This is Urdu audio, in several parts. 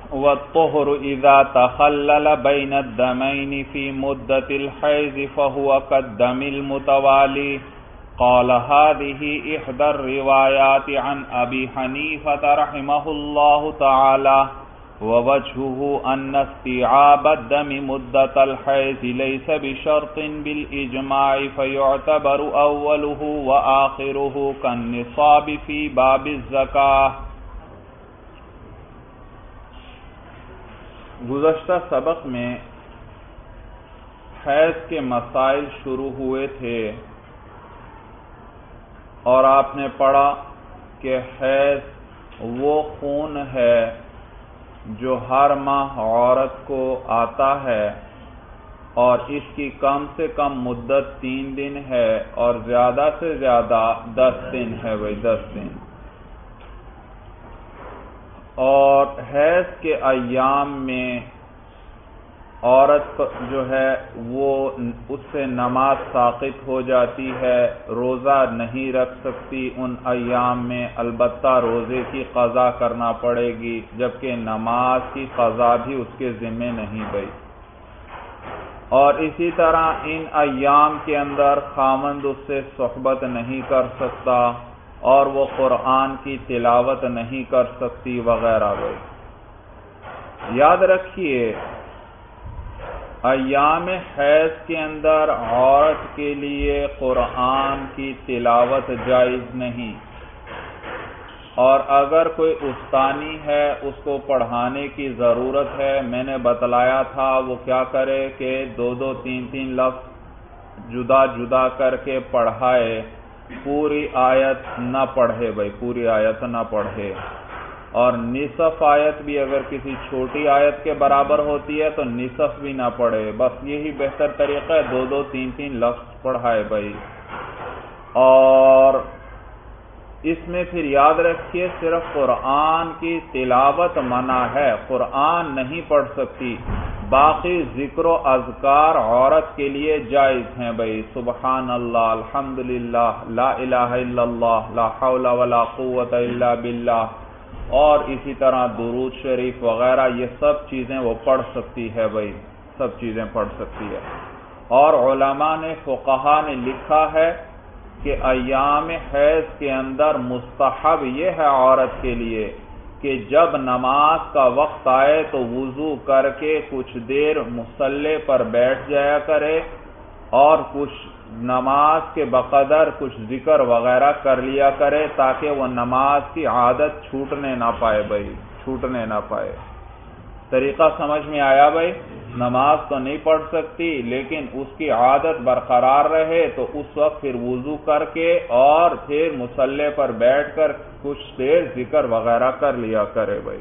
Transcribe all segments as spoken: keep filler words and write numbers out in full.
والطهر اذا تخلل بين الدمين في مدة الحيض فهو كالدم المتوالي. قال هذه احدى الروايات عن ابي حنيفة رحمه الله تعالى، ووجهه ان استيعاب الدم مدة الحيض ليس بشرط بالاجماع فيعتبر اوله واخره كالنصاب في باب الزکاة. گزشتہ سبق میں حیض کے مسائل شروع ہوئے تھے اور آپ نے پڑھا کہ حیض وہ خون ہے جو ہر ماہ عورت کو آتا ہے اور اس کی کم سے کم مدت تین دن ہے اور زیادہ سے زیادہ دس دن ہے بھائی دس دن. اور حیض کے ایام میں عورت جو ہے وہ اس سے نماز ساقط ہو جاتی ہے، روزہ نہیں رکھ سکتی ان ایام میں، البتہ روزے کی قضا کرنا پڑے گی، جبکہ نماز کی قضا بھی اس کے ذمہ نہیں گئی. اور اسی طرح ان ایام کے اندر خاوند اس سے صحبت نہیں کر سکتا اور وہ قرآن کی تلاوت نہیں کر سکتی وغیرہ. یاد رکھیے ایام حیض کے اندر عورت کے لیے قرآن کی تلاوت جائز نہیں، اور اگر کوئی استانی ہے اس کو پڑھانے کی ضرورت ہے، میں نے بتلایا تھا وہ کیا کرے کہ دو دو تین تین لفظ جدا جدا کر کے پڑھائے، پوری آیت نہ پڑھے بھائی، پوری آیت نہ پڑھے. اور نصف آیت بھی اگر کسی چھوٹی آیت کے برابر ہوتی ہے تو نصف بھی نہ پڑھے، بس یہی بہتر طریقہ ہے، دو دو تین تین لفظ پڑھائے بھائی. اور اس میں پھر یاد رکھیے صرف قرآن کی تلاوت منع ہے، قرآن نہیں پڑھ سکتی، باقی ذکر و اذکار عورت کے لیے جائز ہیں بھائی، سبحان اللہ، الحمدللہ، لا الہ الا اللہ، لا حول ولا قوت الا باللہ، اور اسی طرح درود شریف وغیرہ، یہ سب چیزیں وہ پڑھ سکتی ہے بھائی، سب چیزیں پڑھ سکتی ہے. اور علماء نے فقہا نے لکھا ہے کہ ایام حیض کے اندر مستحب یہ ہے عورت کے لیے کہ جب نماز کا وقت آئے تو وضو کر کے کچھ دیر مصلی پر بیٹھ جایا کرے اور کچھ نماز کے بقدر کچھ ذکر وغیرہ کر لیا کرے تاکہ وہ نماز کی عادت چھوٹنے نہ پائے بھائی، چھوٹنے نہ پائے. طریقہ سمجھ میں آیا بھائی؟ نماز تو نہیں پڑھ سکتی لیکن اس کی عادت برقرار رہے تو اس وقت پھر وضو کر کے اور پھر مصلی پر بیٹھ کر کچھ دیر ذکر وغیرہ کر لیا کرے بھائی.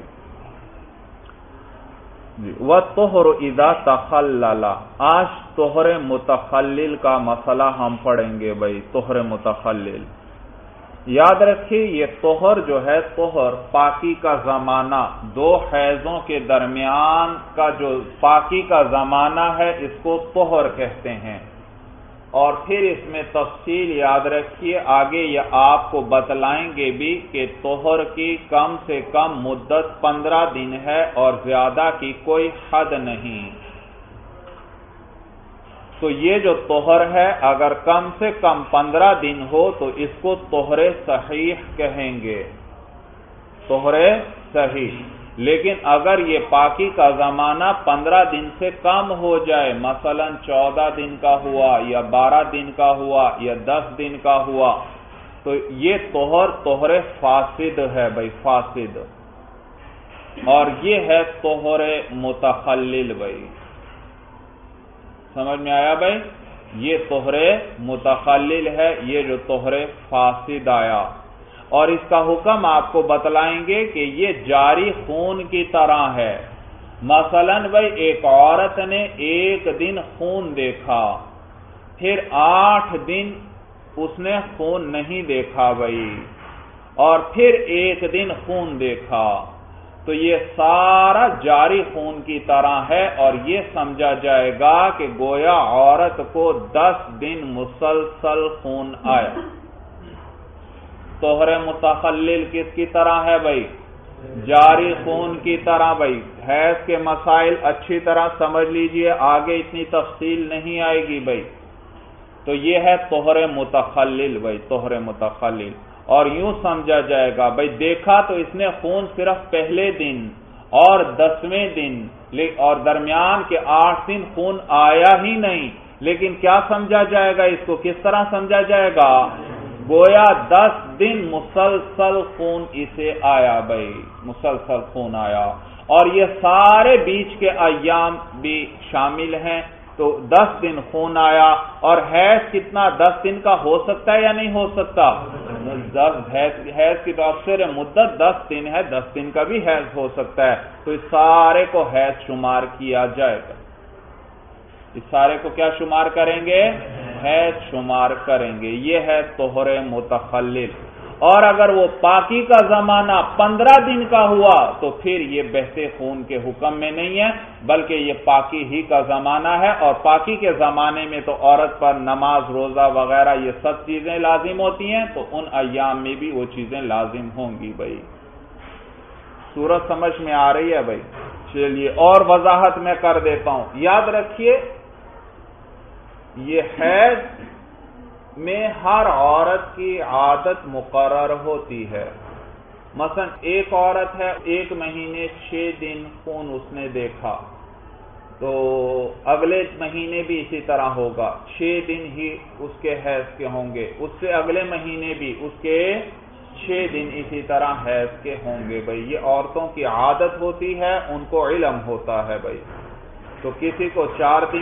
وَالطُّهْرُ إِذَا تَخَلَّلَ. آج طہر متخلل کا مسئلہ ہم پڑھیں گے بھائی، طہر متخلل. یاد رکھیے یہ طہر جو ہے، طہر پاکی کا زمانہ، دو حیضوں کے درمیان کا جو پاکی کا زمانہ ہے اس کو طہر کہتے ہیں. اور پھر اس میں تفصیل یاد رکھیے، آگے یہ آپ کو بتلائیں گے بھی کہ طہر کی کم سے کم مدت پندرہ دن ہے اور زیادہ کی کوئی حد نہیں. تو یہ جو طہر ہے اگر کم سے کم پندرہ دن ہو تو اس کو طہر صحیح کہیں گے، طہر صحیح. لیکن اگر یہ پاکی کا زمانہ پندرہ دن سے کم ہو جائے، مثلا چودہ دن کا ہوا یا بارہ دن کا ہوا یا دس دن کا ہوا، تو یہ طہر طہر فاسد ہے بھائی، فاسد. اور یہ ہے طہر متخلل بھائی. سمجھ میں آیا بھائی؟ یہ طہر متخلل ہے، یہ جو طہر فاسد آیا. اور اس کا حکم آپ کو بتلائیں گے کہ یہ جاری خون کی طرح ہے. مثلا بھائی ایک عورت نے ایک دن خون دیکھا، پھر آٹھ دن اس نے خون نہیں دیکھا بھائی، اور پھر ایک دن خون دیکھا، تو یہ سارا جاری خون کی طرح ہے اور یہ سمجھا جائے گا کہ گویا عورت کو دس دن مسلسل خون آیا. طہر متخلل کس کی طرح ہے بھائی؟ جاری خون کی طرح. بھائی حیض کے مسائل اچھی طرح سمجھ لیجئے، آگے اتنی تفصیل نہیں آئے گی. بھائی تو یہ ہے طہر متخلل. بھائی طہر متخلل، اور یوں سمجھا جائے گا بھائی دیکھا تو اس نے خون صرف پہلے دن اور دسویں دن اور درمیان کے آٹھ دن خون آیا ہی نہیں، لیکن کیا سمجھا جائے گا اس کو؟ کس طرح سمجھا جائے گا؟ گویا دس دن مسلسل خون اسے آیا. بھائی مسلسل خون آیا، اور یہ سارے بیچ کے ایام بھی شامل ہیں. تو دس دن خون آیا، اور حیض کتنا دس دن کا ہو سکتا ہے یا نہیں ہو سکتا؟ حیض کی تو اکثر مدت دس دن ہے، دس دن کا بھی حیض ہو سکتا ہے. تو اس سارے کو حیض شمار کیا جائے گا. اس سارے کو کیا شمار کریں گے؟ حیض شمار کریں گے. یہ ہے طہر متخلل. اور اگر وہ پاکی کا زمانہ پندرہ دن کا ہوا تو پھر یہ بہتے خون کے حکم میں نہیں ہے، بلکہ یہ پاکی ہی کا زمانہ ہے. اور پاکی کے زمانے میں تو عورت پر نماز، روزہ وغیرہ یہ سب چیزیں لازم ہوتی ہیں، تو ان ایام میں بھی وہ چیزیں لازم ہوں گی. بھائی صورت سمجھ میں آ رہی ہے؟ بھائی چلیے اور وضاحت میں کر دیتا ہوں. یاد رکھیے یہ حیض میں ہر عورت کی عادت مقرر ہوتی ہے. مثلا ایک عورت ہے، ایک مہینے چھ دن خون اس نے دیکھا، تو اگلے مہینے بھی اسی طرح ہوگا، چھ دن ہی اس کے حیض کے ہوں گے. اس سے اگلے مہینے بھی اس کے چھ دن اسی طرح حیض کے ہوں گے. بھائی یہ عورتوں کی عادت ہوتی ہے، ان کو علم ہوتا ہے. بھائی تو کسی کو چار دن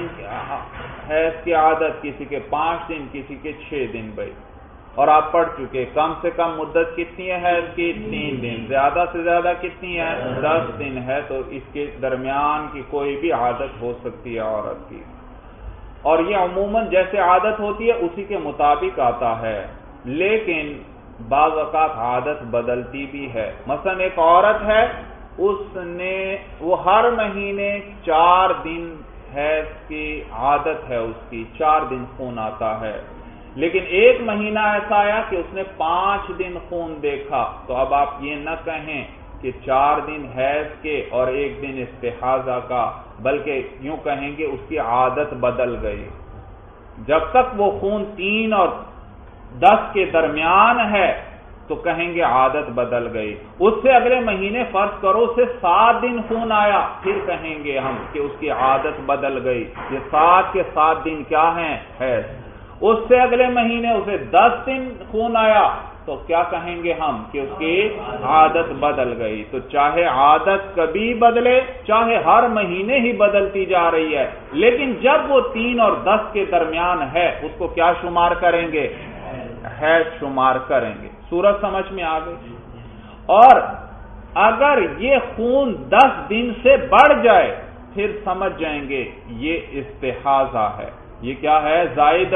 حیض کی عادت، کسی کے پانچ دن، کسی کے چھ دن. بھائی اور آپ پڑھ چکے کم سے کم مدت کتنی ہے حیض کی؟ تین دن. زیادہ سے زیادہ کتنی ہے؟ دس دن ہے. تو اس کے درمیان کی کوئی بھی عادت ہو سکتی ہے عورت کی، اور یہ عموماً جیسے عادت ہوتی ہے اسی کے مطابق آتا ہے. لیکن بعض اوقات عادت بدلتی بھی ہے. مثلا ایک عورت ہے، اس نے وہ ہر مہینے چار دن حیض کی عادت ہے، اس کی چار دن خون آتا ہے. لیکن ایک مہینہ ایسا آیا کہ اس نے پانچ دن خون دیکھا. تو اب آپ یہ نہ کہیں کہ چار دن حیض کے اور ایک دن استحاضہ کا، بلکہ یوں کہیں گے اس کی عادت بدل گئی. جب تک وہ خون تین اور دس کے درمیان ہے تو کہیں گے عادت بدل گئی. اس سے اگلے مہینے فرض کرو اسے سات دن خون آیا، پھر کہیں گے ہم کہ اس کی عادت بدل گئی. یہ سات کے سات دن کیا ہیں؟ حیض. اس سے اگلے مہینے اسے دس دن خون آیا تو کیا کہیں گے ہم کہ اس کی عادت بدل گئی. تو چاہے عادت کبھی بدلے، چاہے ہر مہینے ہی بدلتی جا رہی ہے، لیکن جب وہ تین اور دس کے درمیان ہے اس کو کیا شمار کریں گے؟ حیض شمار کریں گے. صورت سمجھ میں آ گئی. اور اگر یہ خون دس دن سے بڑھ جائے پھر سمجھ جائیں گے یہ استحاضہ ہے. یہ کیا ہے؟ زائد.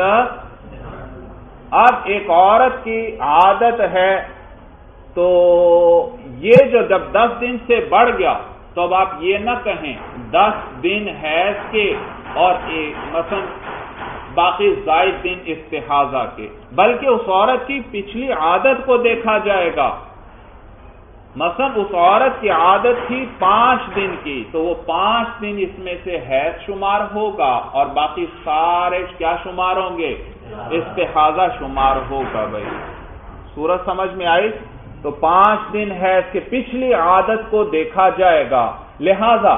اب ایک عورت کی عادت ہے تو یہ جو جب دس دن سے بڑھ گیا تو اب آپ یہ نہ کہیں دس دن حیض کے اور مثلا باقی زائد دن استحاضہ کے، بلکہ اس عورت کی پچھلی عادت کو دیکھا جائے گا. مثلا اس عورت کی عادت تھی پانچ دن کی، تو وہ پانچ دن اس میں سے حیض شمار ہوگا اور باقی سارے کیا شمار ہوں گے؟ استحاضہ شمار ہوگا. بھائی صورت سمجھ میں آئی؟ تو پانچ دن حیض کے پچھلی عادت کو دیکھا جائے گا. لہذا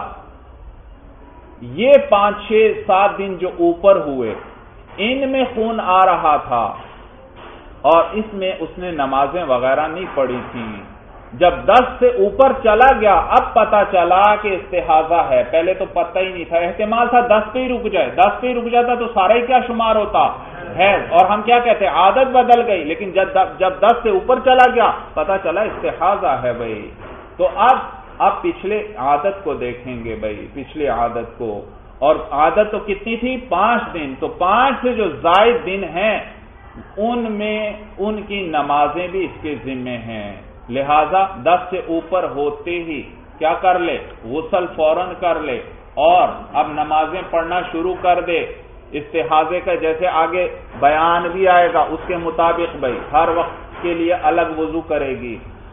یہ پانچ چھ سات دن جو اوپر ہوئے ان میں خون آ رہا تھا اور اس میں اس نے نمازیں وغیرہ نہیں پڑھی تھیں. جب دس سے اوپر چلا گیا اب پتا چلا کہ استحاضہ ہے. پہلے تو پتہ ہی نہیں تھا، احتمال تھا دس پہ ہی رک جائے. دس پہ ہی رک جاتا تو سارا ہی کیا شمار ہوتا؟ حیض. اور ہم کیا کہتے ہیں؟ عادت بدل گئی. لیکن جب جب دس سے اوپر چلا گیا پتا چلا استحاضہ ہے. بھائی تو اب اب پچھلے عادت کو دیکھیں گے. بھائی پچھلے عادت کو، اور عادت تو کتنی تھی؟ پانچ دن. تو پانچ سے جو زائد دن ہیں ان میں ان کی نمازیں بھی اس کے ذمے ہیں. لہذا دس سے اوپر ہوتے ہی کیا کر لے؟ غسل فوراً کر لے اور اب نمازیں پڑھنا شروع کر دے. استحاضے کا جیسے آگے بیان بھی آئے گا اس کے مطابق بھائی ہر وقت کے لیے الگ وضو کرے گی.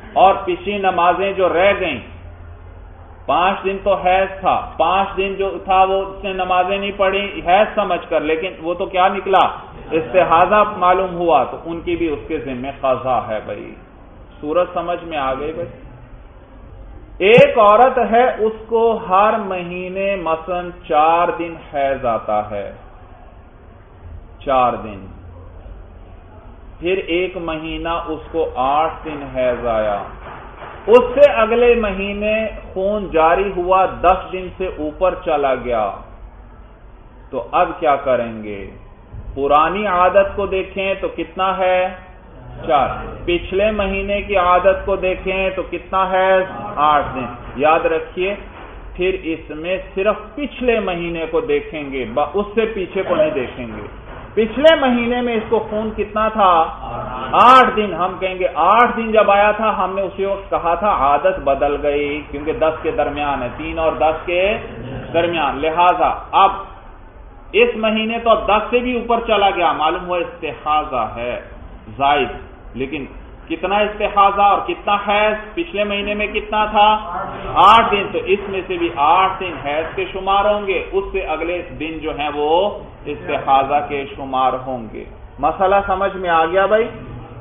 اور پچھلی نمازیں جو رہ گئیں، پانچ دن تو حیض تھا، پانچ دن جو تھا وہ اس نے نمازیں نہیں پڑھی حیض سمجھ کر، لیکن وہ تو کیا نکلا، استحاضہ معلوم ہوا، تو ان کی بھی اس کے ذمہ قضا ہے بھائی۔ صورت سمجھ میں آ گئی بھائی؟ ایک عورت ہے، اس کو ہر مہینے مثلا چار دن حیض آتا ہے، چار دن، پھر ایک مہینہ اس کو آٹھ دن حیض آیا، اس سے اگلے مہینے خون جاری ہوا، دس دن سے اوپر چلا گیا، تو اب کیا کریں گے؟ پرانی عادت کو دیکھیں تو کتنا ہے؟ چار۔ پچھلے مہینے کی عادت کو دیکھیں تو کتنا ہے؟ آٹھ دن۔ یاد رکھیے، پھر اس میں صرف پچھلے مہینے کو دیکھیں گے، اس سے پیچھے کو نہیں دیکھیں گے۔ پچھلے مہینے میں اس کو خون کتنا تھا؟ آٹھ دن۔ ہم کہیں گے آٹھ دن جب آیا تھا ہم نے اسی وقت کہا تھا عادت بدل گئی، کیونکہ دس کے درمیان ہے، تین اور دس کے درمیان، لہذا اب اس مہینے تو دس سے بھی اوپر چلا گیا، معلوم ہوا استحاضہ ہے زائد، لیکن کتنا استحاضہ اور کتنا حیض؟ پچھلے مہینے میں کتنا تھا؟ آٹھ دن، تو اس میں سے بھی آٹھ دن حیض کے شمار ہوں گے، اس سے اگلے دن جو ہیں وہ استحاضہ کے شمار ہوں گے۔ مسئلہ سمجھ میں آ گیا بھائی؟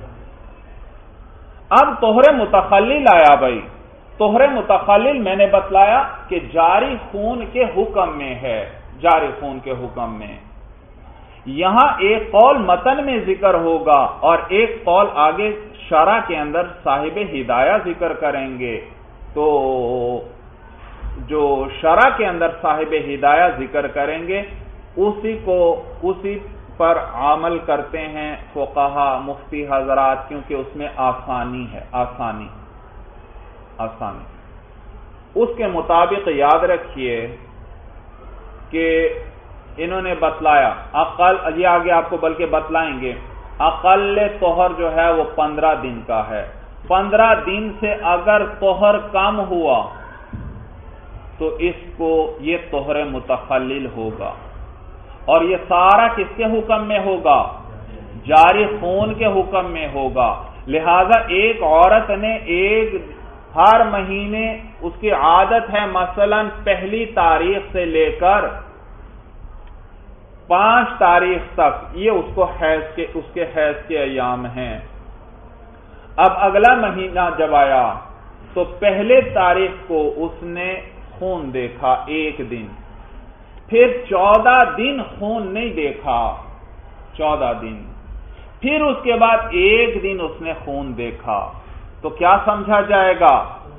اب طہر متخلل آیا بھائی۔ طہر متخلل میں نے بتلایا کہ جاری خون کے حکم میں ہے، جاری خون کے حکم میں۔ یہاں ایک قول متن میں ذکر ہوگا اور ایک قول آگے شرح کے اندر صاحب ہدایہ ذکر کریں گے، تو جو شرح کے اندر صاحب ہدایہ ذکر کریں گے اسی کو اسی پر عمل کرتے ہیں فقہا مفتی حضرات، کیونکہ اس میں آسانی ہے، آسانی آسانی اس کے مطابق یاد رکھیے کہ انہوں نے بتلایا اقل، یہ آگے آپ کو بلکہ بتلائیں گے، اقل طہر جو ہے وہ پندرہ دن کا ہے، پندرہ دن سے اگر طہر کم ہوا تو اس کو یہ طہر متخلل ہوگا، اور یہ سارا کس کے حکم میں ہوگا؟ جاری خون کے حکم میں ہوگا۔ لہذا ایک عورت نے ایک ہر مہینے اس کی عادت ہے مثلا پہلی تاریخ سے لے کر پانچ تاریخ تک، یہ اس کو حیض کے اس کے حیض کے ایام ہیں۔ اب اگلا مہینہ جب آیا تو پہلے تاریخ کو اس نے خون دیکھا ایک دن، پھر چودہ دن خون نہیں دیکھا، چودہ دن، پھر اس کے بعد ایک دن اس نے خون دیکھا، تو کیا سمجھا جائے گا؟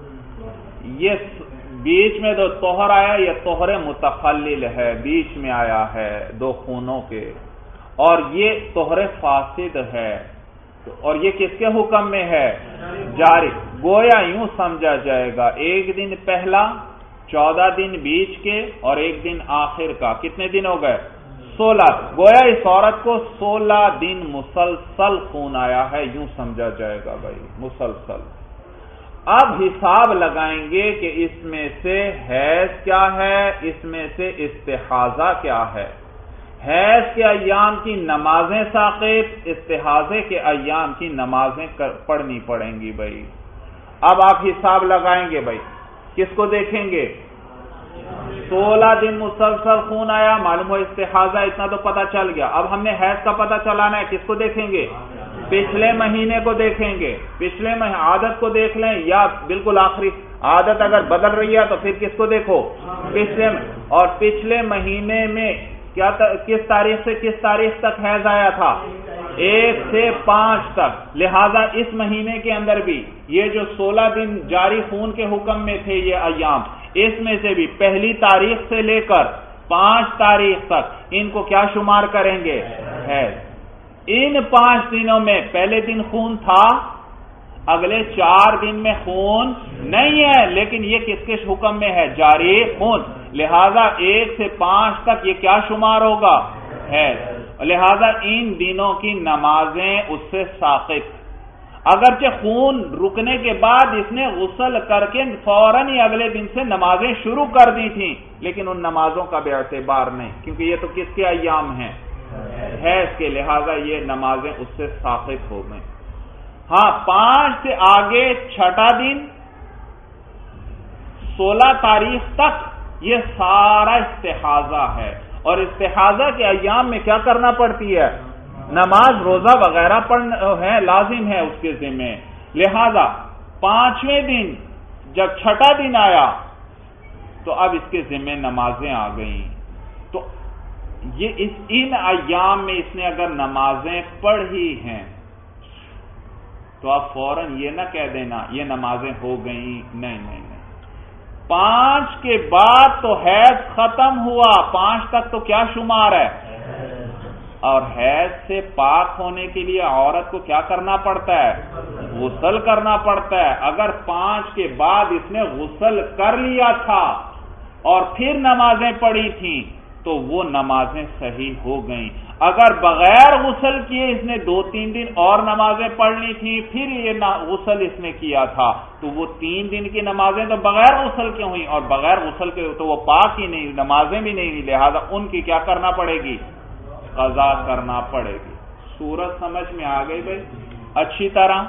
یہ بیچ میں جو طہر آیا یہ طہر متخلل ہے، بیچ میں آیا ہے دو خونوں کے، اور یہ طہر فاسد ہے، اور یہ کس کے حکم میں ہے؟ جاری۔ گویا یوں سمجھا جائے گا ایک دن پہلا، چودہ دن بیچ کے اور ایک دن آخر کا، کتنے دن ہو گئے؟ سولہ۔ گویا اس عورت کو سولہ دن مسلسل خون آیا ہے، یوں سمجھا جائے گا بھائی، مسلسل۔ اب حساب لگائیں گے کہ اس میں سے حیض کیا ہے، اس میں سے استحاضہ کیا ہے۔ حیض کے ایام کی نمازیں ساقط، استحاضے کے ایام کی نمازیں پڑھنی پڑیں گی بھائی۔ اب آپ حساب لگائیں گے بھائی، کس کو دیکھیں گے؟ سولہ دن مسلسل خون آیا، معلوم ہو استحاضہ، اتنا تو پتہ چل گیا۔ اب ہم نے حیض کا پتہ چلانا ہے، کس کو دیکھیں گے؟ پچھلے مہینے کو دیکھیں گے، پچھلے مہینے عادت کو دیکھ لیں، یا بالکل آخری عادت اگر بدل رہی ہے تو پھر کس کو دیکھو؟ پچھلے میں۔ اور پچھلے مہینے میں کیا کس تاریخ سے کس تاریخ تک حیض آیا تھا؟ ایک سے پانچ تک۔ لہذا اس مہینے کے اندر بھی یہ جو سولہ دن جاری خون کے حکم میں تھے یہ ایام، اس میں سے بھی پہلی تاریخ سے لے کر پانچ تاریخ تک ان کو کیا شمار کریں گے؟ حیض۔ ان پانچ دنوں میں پہلے دن خون تھا، اگلے چار دن میں خون نہیں ہے، لیکن یہ کس کے حکم میں ہے؟ جاری خون۔ لہذا ایک سے پانچ تک یہ کیا شمار ہوگا؟ ہے۔ لہذا ان دنوں کی نمازیں اس سے ساقط۔ اگرچہ خون رکنے کے بعد اس نے غسل کر کے فوراً ہی اگلے دن سے نمازیں شروع کر دی تھیں، لیکن ان نمازوں کا بے اعتبار نہیں، کیونکہ یہ تو کس کے ایام ہیں؟ حیض کے، لہذا یہ نمازیں اس سے ساقط ہو گئیں۔ ہاں پانچ سے آگے چھٹا دن سولہ تاریخ تک یہ سارا استحاضہ ہے، اور استحاضہ کے ایام میں کیا کرنا پڑتی ہے؟ نماز روزہ وغیرہ پڑھنا ہے، لازم ہے اس کے ذمہ. لہذا پانچویں دن جب چھٹا دن آیا تو اب اس کے ذمہ نمازیں آ گئیں. تو یہ اس ان ایام میں اس نے اگر نمازیں پڑھی ہیں تو آپ فوراً یہ نہ کہہ دینا یہ نمازیں ہو گئیں. نہیں نہیں نہیں، پانچ کے بعد تو حیض ختم ہوا، پانچ تک تو کیا شمار ہے؟ اور حیض سے پاک ہونے کے لیے عورت کو کیا کرنا پڑتا ہے؟ غسل کرنا پڑتا ہے. اگر پانچ کے بعد اس نے غسل کر لیا تھا اور پھر نمازیں پڑھی تھیں تو وہ نمازیں صحیح ہو گئیں. اگر بغیر غسل کیے اس نے دو تین دن اور نمازیں پڑھنی تھیں پھر یہ غسل اس نے کیا تھا تو وہ تین دن کی نمازیں تو بغیر غسل کے ہوئیں، اور بغیر غسل کے تو وہ پاک ہی نہیں، نمازیں بھی نہیں، لہذا ان کی کیا کرنا پڑے گی؟ قضا کرنا پڑے گی. صورت سمجھ میں آ گئی بھائی اچھی طرح؟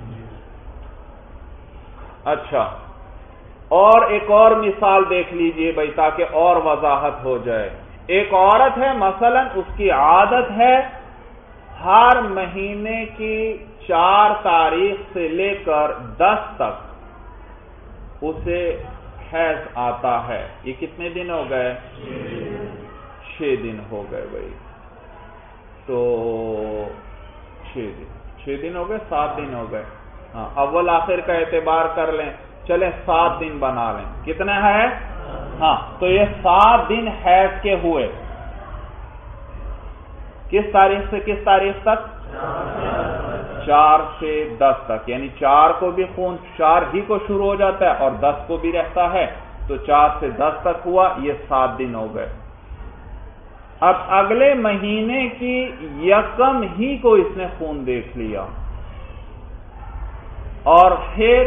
اچھا، اور ایک اور مثال دیکھ لیجئے بھائی تاکہ اور وضاحت ہو جائے. ایک عورت ہے مثلا اس کی عادت ہے ہر مہینے کی چار تاریخ سے لے کر دس تک اسے حیض آتا ہے. یہ کتنے دن ہو گئے؟ چھ دن ہو گئے بھائی. تو چھ دن چھ دن ہو گئے سات دن ہو گئے. ہاں اول آخر کا اعتبار کر لیں، چلیں سات دن بنا لیں. کتنا ہے؟ ہاں تو یہ سات دن حیض کے ہوئے. کس تاریخ سے کس تاریخ تک؟ چار سے دس تک، یعنی چار کو بھی خون چار ہی کو شروع ہو جاتا ہے اور دس کو بھی رہتا ہے، تو چار سے دس تک ہوا، یہ سات دن ہو گئے. اب اگلے مہینے کی یکم ہی کو اس نے خون دیکھ لیا اور پھر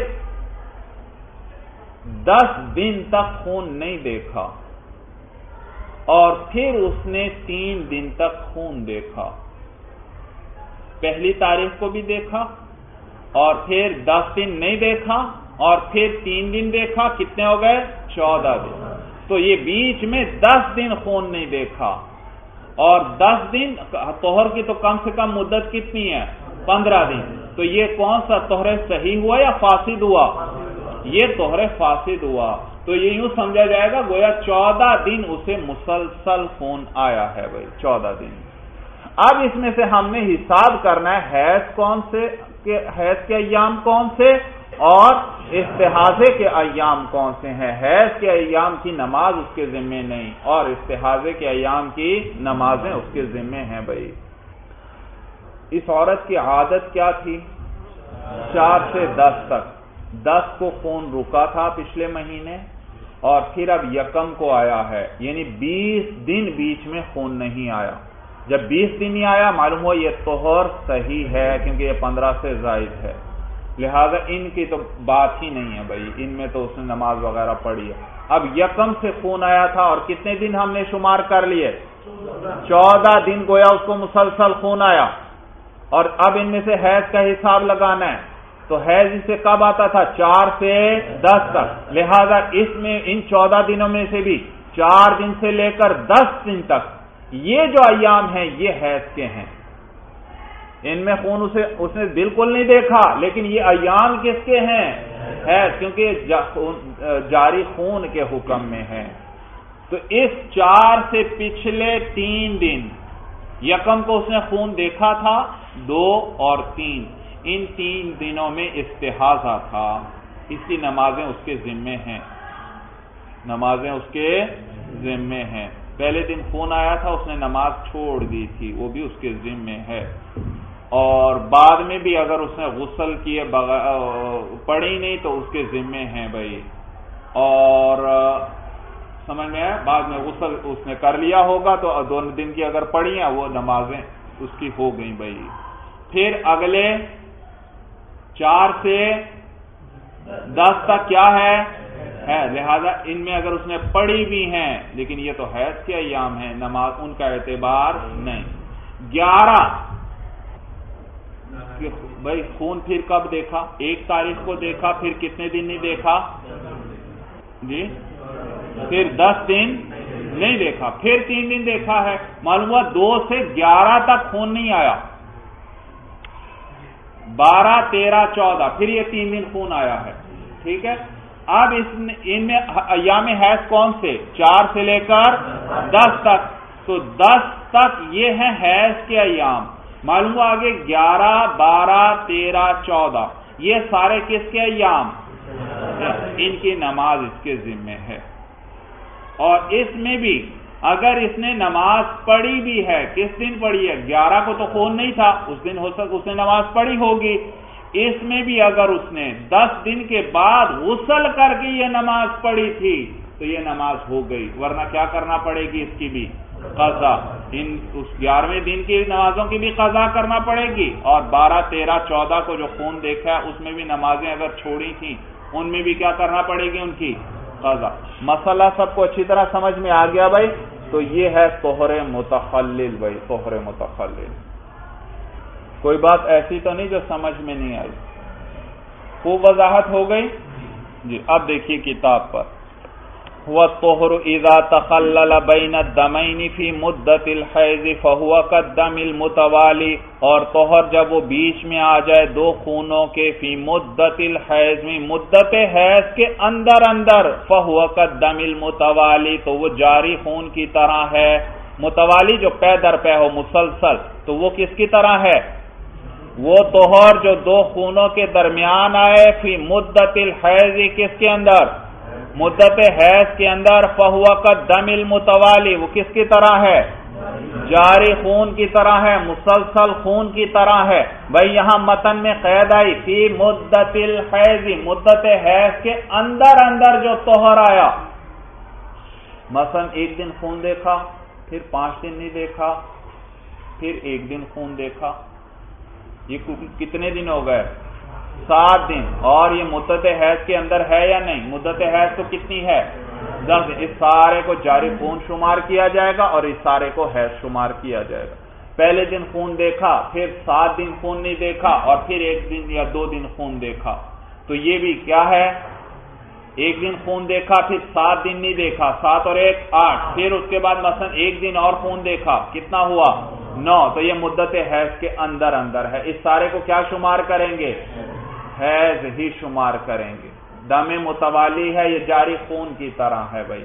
دس دن تک خون نہیں دیکھا، اور پھر اس نے تین دن تک خون دیکھا. پہلی تاریخ کو بھی دیکھا اور پھر دس دن نہیں دیکھا اور پھر تین دن دیکھا. کتنے ہو گئے؟ چودہ دن. تو یہ بیچ میں دس دن خون نہیں دیکھا، اور دس دن طہر کی تو کم سے کم مدت کتنی ہے؟ پندرہ دن. تو یہ کون سا طہر صحیح ہوا یا فاسد ہوا؟ یہ طہر فاسد ہوا. تو یہ یوں سمجھا جائے گا گویا چودہ دن اسے مسلسل خون آیا ہے بھائی، چودہ دن. اب اس میں سے ہم نے حساب کرنا ہے حیض کون سے حیض کے ایام کون سے اور استحاضے کے ایام کون سے ہیں. حیض کے ایام کی نماز اس کے ذمے نہیں، اور استحاضے کے ایام کی نمازیں اس کے ذمے ہیں بھائی. اس عورت کی عادت کیا تھی؟ چار سے دس تک. دس کو خون رکا تھا پچھلے مہینے اور پھر اب یکم کو آیا ہے، یعنی بیس دن بیچ میں خون نہیں آیا. جب بیس دن نہیں آیا معلوم ہوا یہ طہر صحیح ہے کیونکہ یہ پندرہ سے زائد ہے، لہذا ان کی تو بات ہی نہیں ہے بھائی، ان میں تو اس نے نماز وغیرہ پڑھی ہے. اب یکم سے خون آیا تھا اور کتنے دن ہم نے شمار کر لیے؟ چودہ دن گویا اس کو مسلسل خون آیا، اور اب ان میں سے حیض کا حساب لگانا ہے. تو حیض اسے کب آتا تھا؟ چار سے دس تک. لہذا اس میں ان چودہ دنوں میں سے بھی چار دن سے لے کر دس دن تک یہ جو ایام ہیں یہ حیض کے ہیں. ان میں خون اسے اس نے بالکل نہیں دیکھا، لیکن یہ ایام کس کے ہیں؟ حیض، کیونکہ جاری خون کے حکم میں ہے. تو اس چار سے پچھلے تین دن، یکم کو اس نے خون دیکھا تھا، دو اور تین، ان تین دنوں میں استحاضہ تھا، اس کی نمازیں اس کے ذمے ہیں، نمازیں اس کے ذمے ہیں. پہلے دن خون آیا تھا اس نے نماز چھوڑ دی تھی، وہ بھی اس کے ذمے ہے. اور بعد میں بھی اگر اس نے غسل کیے پڑھی نہیں تو اس کے ذمے ہیں بھائی. اور سمجھ میں آیا؟ بعد میں غسل اس نے کر لیا ہوگا تو دو دن کی اگر پڑھی ہیں وہ نمازیں اس کی ہو گئیں بھائی. پھر اگلے چار سے دس تک کیا ہے؟ ہے لہذا ان میں اگر اس نے پڑھی بھی ہیں لیکن یہ تو حیض کے ایام ہیں، نماز ان کا اعتبار نہیں. گیارہ بھائی خون پھر کب دیکھا؟ ایک تاریخ کو دیکھا، پھر کتنے دن نہیں دیکھا جی؟ پھر دس دن نہیں دیکھا، پھر تین دن دیکھا ہے، معلوم ہوا دو سے گیارہ تک خون نہیں آیا، بارہ تیرہ چودہ، پھر یہ تین دن خون آیا ہے، ٹھیک ہے۔ اب اس ان میں ایام حیض کون سے؟ چار سے لے کر دس تک، تو دس تک یہ ہیں حیض کے ایام، معلوم ہوا آگے گیارہ بارہ تیرہ چودہ، یہ سارے کس کے ایام؟ ان کی نماز اس کے ذمہ ہے۔ اور اس میں بھی اگر اس نے نماز پڑھی بھی ہے، کس دن پڑھی ہے؟ گیارہ کو تو خون نہیں تھا، اس دن ہو سکتا اس نے نماز پڑھی ہوگی، اس میں بھی اگر اس نے دس دن کے بعد غسل کر کے یہ نماز پڑھی تھی تو یہ نماز ہو گئی، ورنہ کیا کرنا پڑے گی اس کی بھی؟ قضا۔ ان اس گیارہویں دن کی نمازوں کی بھی قضا کرنا پڑے گی، اور بارہ تیرہ چودہ کو جو خون دیکھا ہے اس میں بھی نمازیں اگر چھوڑی تھیں ان میں بھی کیا کرنا پڑے گی؟ ان کی قضا۔ مسئلہ سب کو اچھی طرح سمجھ میں آ گیا بھائی؟ تو یہ ہے طہر متخلل بھائی، طہر متخلل۔ کوئی بات ایسی تو نہیں جو سمجھ میں نہیں آئی؟ خوب وضاحت ہو گئی جی۔ اب دیکھیے کتاب پر، وَالطُّهْرُ إِذَا تَخَلَّلَ بَيْنَ الدَّمَيْنِ فِي مُدَّةِ الْحَيْضِ فَهُوَ كَالدَّمِ الْمُتَوَالِي، اور طہر جب وہ بیچ میں آ جائے دو خونوں کے، فی مدت الحیض میں مدت حیض کے اندر اندر، فَهُوَ كَالدَّمِ الْمُتَوَالِي تو وہ جاری خون کی طرح ہے۔ متوالی جو پے در پے ہو مسلسل، تو وہ کس کی طرح ہے؟ وہ طہر جو دو خونوں کے درمیان آئے، فی مدت الحیض کس کے اندر؟ مدت حیض کے اندر، فہو کالدم المتوالی وہ کس کی طرح ہے؟ جاری خون کی طرح ہے، مسلسل خون کی طرح ہے۔ بھائی یہاں متن میں قید آئی فی مدت الحیض، مدت حیض کے اندر اندر جو طہر آیا، مثلا ایک دن خون دیکھا، پھر پانچ دن نہیں دیکھا، پھر ایک دن خون دیکھا، یہ کتنے دن ہو گئے؟ سات دن۔ اور یہ مدت حیض کے اندر ہے یا نہیں؟ مدت حیض تو کتنی ہے؟ دس۔ اس سارے کو جاری خون شمار کیا جائے گا اور اس سارے کو حیض شمار کیا جائے گا۔ پہلے دن خون دیکھا، پھر سات دن خون نہیں دیکھا، اور پھر ایک دن یا دو دن خون دیکھا، تو یہ بھی کیا ہے؟ ایک دن خون دیکھا، پھر سات دن نہیں دیکھا، سات اور ایک آٹھ، پھر اس کے بعد مثلا ایک دن اور خون دیکھا، کتنا ہوا؟ نو۔ تو یہ مدت حیض کے اندر اندر ہے، اس سارے کو کیا شمار کریں گے؟ حیض ہی شمار کریں گے۔ دم متوالی ہے، یہ جاری خون کی طرح ہے بھائی۔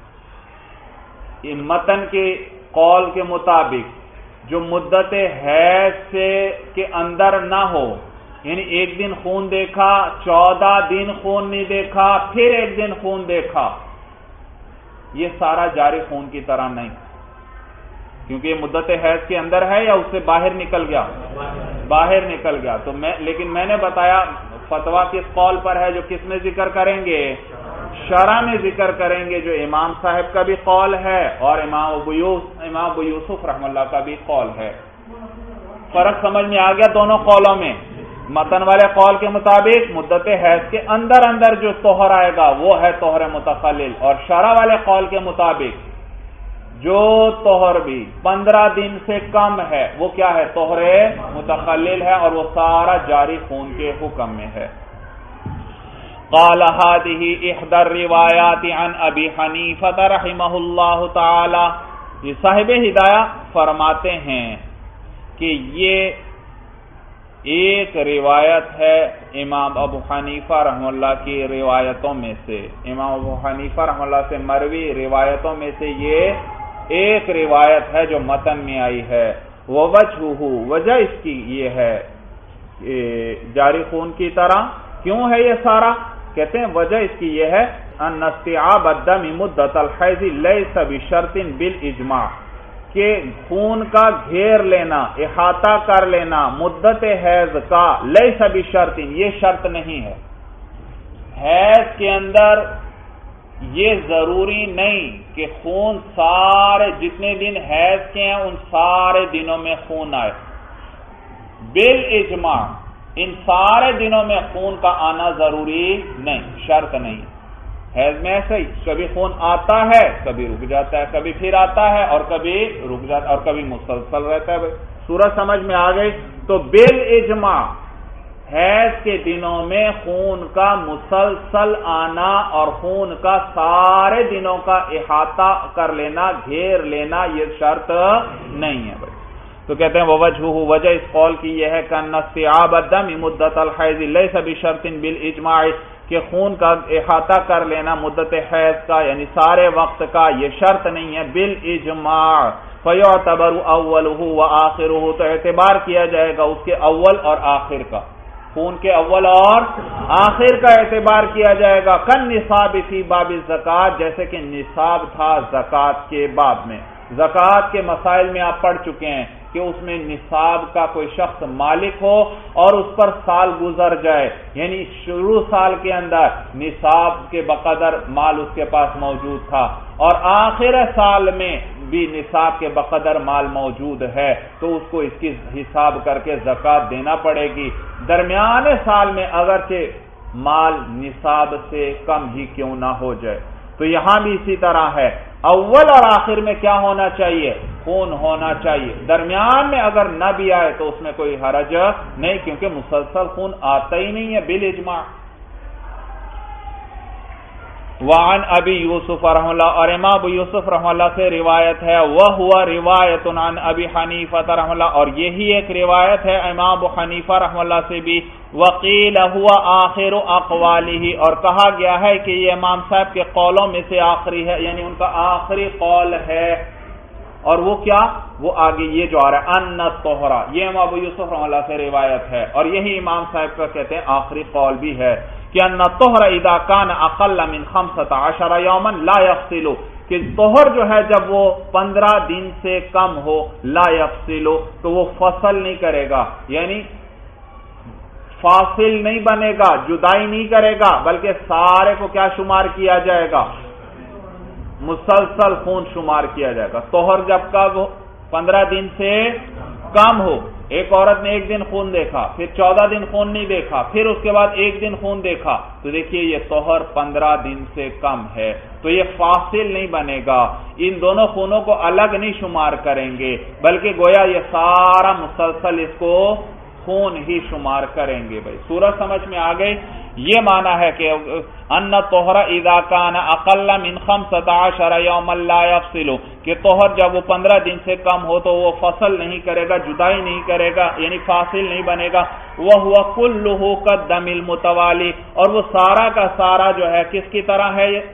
یہ متن کے قول کے مطابق جو مدت حیض سے کے اندر نہ ہو، یعنی ایک دن خون دیکھا، چودہ دن خون نہیں دیکھا، پھر ایک دن خون دیکھا، یہ سارا جاری خون کی طرح نہیں، کیونکہ یہ مدت حیض کے اندر ہے یا اس سے باہر نکل گیا؟ باہر نکل گیا۔ تو میں لیکن میں نے بتایا فتویٰ کس قول پر ہے جو کس میں ذکر کریں گے؟ شرح میں ذکر کریں گے، جو امام صاحب کا بھی قول ہے اور امام ابو یوسف امام ابو یوسف رحم اللہ کا بھی قول ہے۔ فرق سمجھ میں آ گیا دونوں قولوں میں؟ متن والے قول کے مطابق مدت حیض کے اندر اندر جو طہر آئے گا وہ ہے طہر متخلل، اور شرح والے قول کے مطابق جو طہر بھی پندرہ دن سے کم ہے وہ کیا ہے؟ طہر متخلل ہے، اور وہ سارا جاری خون کے حکم میں ہے۔ قال هذه احدى الروایات عن ابی حنیفہ رحمہ اللہ تعالی، یہ صاحب ہدایہ فرماتے ہیں کہ یہ ایک روایت ہے امام ابو حنیفہ رحمہ اللہ کی روایتوں میں سے، امام ابو حنیفہ رحمہ اللہ سے مروی روایتوں میں سے یہ ایک روایت ہے جو متن میں آئی ہے۔ ووجہہ، وجہ اس کی یہ ہے جاری خون کی طرح کیوں ہے یہ سارا؟ کہتے ہیں وجہ اس کی یہ ہے ان استیعاب الدم مدت الحیض لیس بشرط بالاجماع، کہ خون کا گھیر لینا، احاطہ کر لینا مدت حیض کا، لیس بشرط، یہ شرط نہیں ہے۔ حیض کے اندر یہ ضروری نہیں کہ خون سارے جتنے دن حیض کے ہیں ان سارے دنوں میں خون آئے، بالاجماع ان سارے دنوں میں خون کا آنا ضروری نہیں، شرط نہیں۔ حیض میں ایسا ہی کبھی خون آتا ہے کبھی رک جاتا ہے، کبھی پھر آتا ہے اور کبھی رک جاتا ہے اور کبھی مسلسل رہتا ہے۔ سورج سمجھ میں آ گئی؟ تو بالاجماع حیض کے دنوں میں خون کا مسلسل آنا اور خون کا سارے دنوں کا احاطہ کر لینا، گھیر لینا، یہ شرط نہیں ہے بھائی۔ تو کہتے ہیں ووجہہ، وجہ اس قول کی یہ ہے کہ ان استیعاب الدم مدت الحیض لیس بشرط بالاجماع، کہ خون کا احاطہ کر لینا مدت حیض کا یعنی سارے وقت کا یہ شرط نہیں ہے بالاجماع۔ فیعتبر اولہ وآخرہ، تو اعتبار کیا جائے گا اس کے اول اور آخر کا، خون کے اول اور آخر کا اعتبار کیا جائے گا۔ کن نصاب فی باب الزکات، جیسے کہ نصاب تھا زکات کے باب میں۔ زکات کے مسائل میں آپ پڑھ چکے ہیں کہ اس میں نصاب کا کوئی شخص مالک ہو اور اس پر سال گزر جائے، یعنی شروع سال کے اندر نصاب کے بقدر مال اس کے پاس موجود تھا اور آخر سال میں بھی نصاب کے بقدر مال موجود ہے، تو اس کو اس کی حساب کر کے زکات دینا پڑے گی۔ درمیانے سال میں اگرچہ مال نصاب سے کم ہی کیوں نہ ہو جائے۔ تو یہاں بھی اسی طرح ہے، اول اور آخر میں کیا ہونا چاہیے؟ خون ہونا چاہیے۔ درمیان میں اگر نہ بھی آئے تو اس میں کوئی حرج نہیں، کیونکہ مسلسل خون آتا ہی نہیں ہے بالاجماع۔ وعن ابی یوسف رحمہ اللہ، اور امام ابو یوسف رحمہ اللہ سے روایت ہے، وہو روایت عن ابی حنیفہ رحمہ اللہ، اور یہی ایک روایت ہے امام ابو حنیفہ رحمہ اللہ سے بھی، وقیل ہوا آخر اقوالہ، اور کہا گیا ہے کہ یہ امام صاحب کے قولوں میں سے آخری ہے، یعنی ان کا آخری قول ہے۔ اور وہ کیا؟ وہ آگے یہ جو آ رہا ہے ان الطہرہ، یہ امام ابو یوسف رحمہ اللہ سے روایت ہے اور یہی امام صاحب کا کہتے ہیں آخری قول بھی ہے کہ ان الطہر اذا کان اقل من خمسۃ عشر یوما لا یفصل، کہ طہر جو ہے جب وہ پندرہ دن سے کم ہو، لا یفصل، تو وہ فصل نہیں کرے گا، یعنی فاصل نہیں بنے گا، جدائی نہیں کرے گا، بلکہ سارے کو کیا شمار کیا جائے گا؟ مسلسل خون شمار کیا جائے گا۔ طہر جب کا وہ پندرہ دن سے کم ہو، ایک عورت نے ایک دن خون دیکھا، پھر چودہ دن خون نہیں دیکھا، پھر اس کے بعد ایک دن خون دیکھا، تو دیکھیے یہ طہر پندرہ دن سے کم ہے، تو یہ فاصل نہیں بنے گا، ان دونوں خونوں کو الگ نہیں شمار کریں گے، بلکہ گویا یہ سارا مسلسل اس کو خون ہی شمار کریں گے۔ بھائی سورج سمجھ میں آ گئی؟ یہ معنی ہے کہ ان الطہر اذا کان اقل من خمسۃ عشر یوما لا یفصل، کہ طہر جب وہ پندرہ دن سے کم ہو تو وہ فصل نہیں کرے گا، جدائی نہیں کرے گا، یعنی فاصل نہیں بنے گا۔ وہو کلہ کالدم المتوالی، اور وہ سارا کا سارا جو ہے کس کی طرح ہے؟ یہ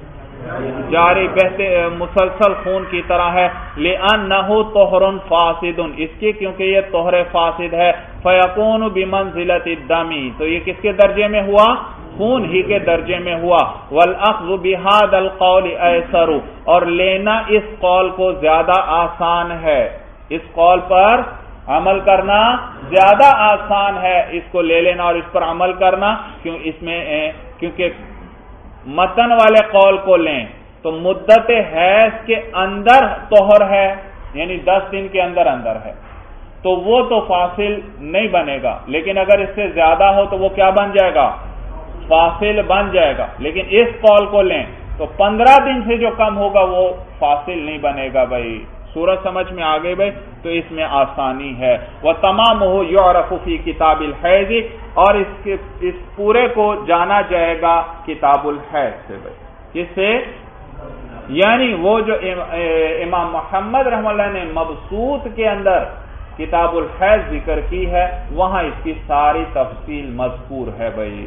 جاری بہتے مسلسل خون کی طرح ہے، لأنہ طہر فاسد، اس کی کیونکہ یہ طہر فاسد ہے، فیکون بمنزلۃ الدم، تو یہ کس کے درجے میں ہوا؟ خون ہی کے درجے میں ہوا۔ والاخذ بهذا القول ایسر، اور لینا اس قول کو زیادہ آسان ہے، اس قول پر عمل کرنا زیادہ آسان ہے، اس کو لے لینا اور اس پر عمل کرنا، کیوں اس میں کیونکہ متن والے قول کو لیں تو مدت حیض کے اندر طہر ہے، یعنی دس دن کے اندر اندر ہے، تو وہ تو فاصل نہیں بنے گا، لیکن اگر اس سے زیادہ ہو تو وہ کیا بن جائے گا؟ فاصل بن جائے گا۔ لیکن اس قول کو لیں تو پندرہ دن سے جو کم ہوگا وہ فاصل نہیں بنے گا۔ بھائی سورج سمجھ میں آ گئی بھائی؟ تو اس میں آسانی ہے۔ وَتَمَامُهُ يُعْرَفُ فِي كِتَابِ الْحَیضِ، اور اس کے اس پورے کو جانا جائے گا کتاب الحیض سے۔ بھائی کس سے؟ یعنی وہ جو امام محمد رحمہ اللہ نے مبسوط کے اندر کتاب الحیض ذکر کی ہے، وہاں اس کی ساری تفصیل مذکور ہے۔ بھائی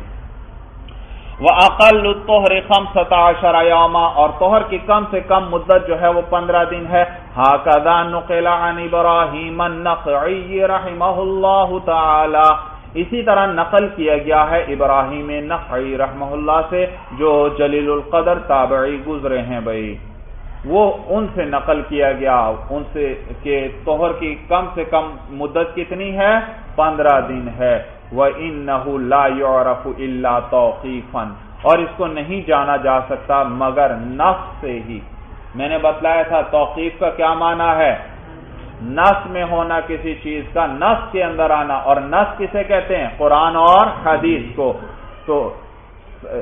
وَأَقَلُّ الطُّهْرِ خَمْسَةَ عَشَرَ يَوْمًا، اور طہر کی کم سے کم مدت جو ہے وہ پندرہ دن ہے۔ هَكَذَا نُقِلَ عَنْ إِبْرَاهِيمَ النَّخْعِيِّ رَحِمَهُ اللَّهُ تَعَالَى، اسی طرح نقل کیا گیا ہے ابراہیم نخعی رحمہ اللہ سے، جو جلیل القدر تابعی گزرے ہیں۔ بھائی وہ ان سے نقل کیا گیا ان سے کہ طہر کی کم سے کم مدت کتنی ہے؟ پندرہ دن ہے۔ وَإِنَّهُ لَا يُعْرَفُ إِلَّا تَوْقِيفًا، اور اس کو نہیں جانا جا سکتا مگر نص سے ہی۔ میں نے بتلایا تھا توقیف کا کیا معنی ہے؟ نص میں ہونا کسی چیز کا، نص کے اندر آنا، اور نص کسے کہتے ہیں؟ قرآن اور حدیث کو۔ تو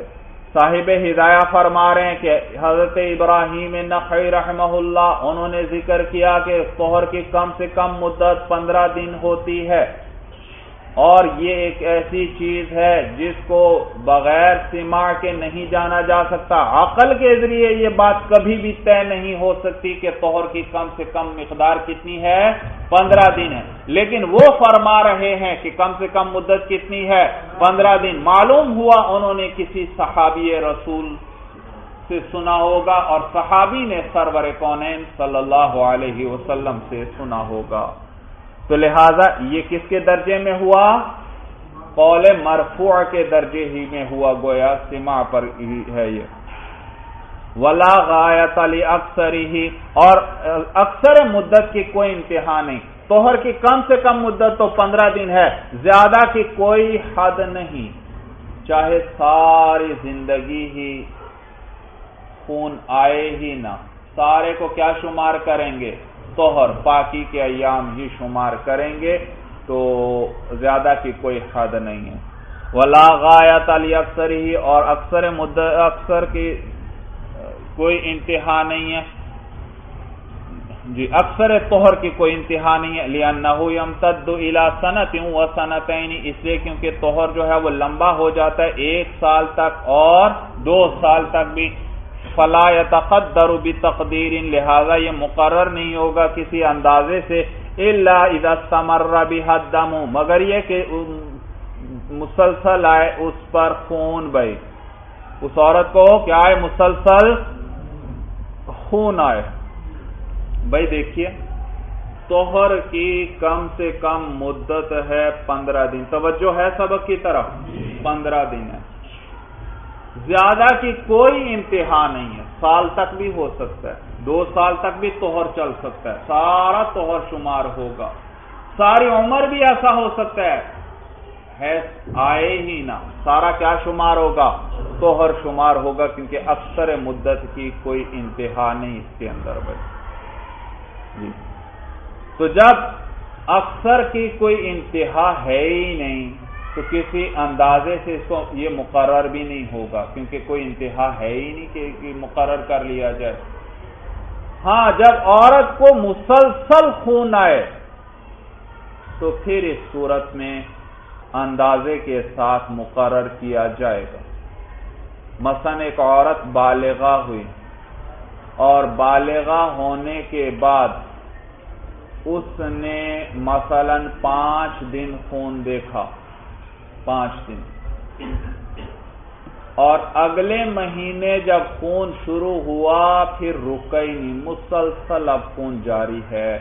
صاحب ہدایہ فرما رہے ہیں کہ حضرت ابراہیم نخعی رحمہ اللہ انہوں نے ذکر کیا کہ طہر کی کم سے کم مدت پندرہ دن ہوتی ہے، اور یہ ایک ایسی چیز ہے جس کو بغیر سماع کے نہیں جانا جا سکتا۔ عقل کے ذریعے یہ بات کبھی بھی طے نہیں ہو سکتی کہ طہر کی کم سے کم مقدار کتنی ہے، پندرہ دن ہے، لیکن وہ فرما رہے ہیں کہ کم سے کم مدت کتنی ہے، پندرہ دن۔ معلوم ہوا انہوں نے کسی صحابی رسول سے سنا ہوگا، اور صحابی نے سرور کونین صلی اللہ علیہ وسلم سے سنا ہوگا، تو لہذا یہ کس کے درجے میں ہوا؟ قول مرفوع کے درجے ہی میں ہوا، گویا سماع پر ہی ہے یہ۔ ولا غایۃ لاکثرہ، اور اکثر مدت کی کوئی انتہا نہیں، طہر کی کم سے کم مدت تو پندرہ دن ہے، زیادہ کی کوئی حد نہیں، چاہے ساری زندگی ہی خون آئے ہی نہ، سارے کو کیا شمار کریں گے؟ طہر، پاکی کے ایام ہی شمار کریں گے، تو زیادہ کی کوئی حد نہیں ہے۔ ولا غایۃ لاکثرہ، اور اکثر مدت اکثر کی کوئی انتہا نہیں ہے، جی اکثر طہر کی کوئی انتہا نہیں ہے، لأنہ یمتد الی سنۃ و سنتین، اس لیے کیونکہ طہر جو ہے وہ لمبا ہو جاتا ہے ایک سال تک اور دو سال تک بھی۔ فلا يتقدر بتقدیر، لہذا یہ مقرر نہیں ہوگا کسی اندازے سے، الا اذا استمر بها الدم، مگر یہ کہ مسلسل آئے اس پر خون بہے، اس عورت کو کیا آئے؟ مسلسل خون آئے۔ بھائی دیکھیے، طہر کی کم سے کم مدت ہے پندرہ دن، توجہ ہے سبق کی طرف، پندرہ دن ہے، زیادہ کی کوئی انتہا نہیں ہے، سال تک بھی ہو سکتا ہے، دو سال تک بھی طہر چل سکتا ہے، سارا طہر شمار ہوگا، ساری عمر بھی ایسا ہو سکتا ہے، حیض آئے ہی نہ، سارا کیا شمار ہوگا؟ طہر شمار ہوگا، کیونکہ اکثر مدت کی کوئی انتہا نہیں اس کے اندر بھائی جی۔ تو جب اکثر کی کوئی انتہا ہے ہی نہیں تو کسی اندازے سے اس کو یہ مقرر بھی نہیں ہوگا، کیونکہ کوئی انتہا ہے ہی نہیں کہ مقرر کر لیا جائے۔ ہاں جب عورت کو مسلسل خون آئے تو پھر اس صورت میں اندازے کے ساتھ مقرر کیا جائے گا۔ مثلا ایک عورت بالغہ ہوئی، اور بالغہ ہونے کے بعد اس نے مثلا پانچ دن خون دیکھا، پانچ دن، اور اگلے مہینے جب خون شروع ہوا پھر رکا ہی نہیں، مسلسل اب خون جاری ہے،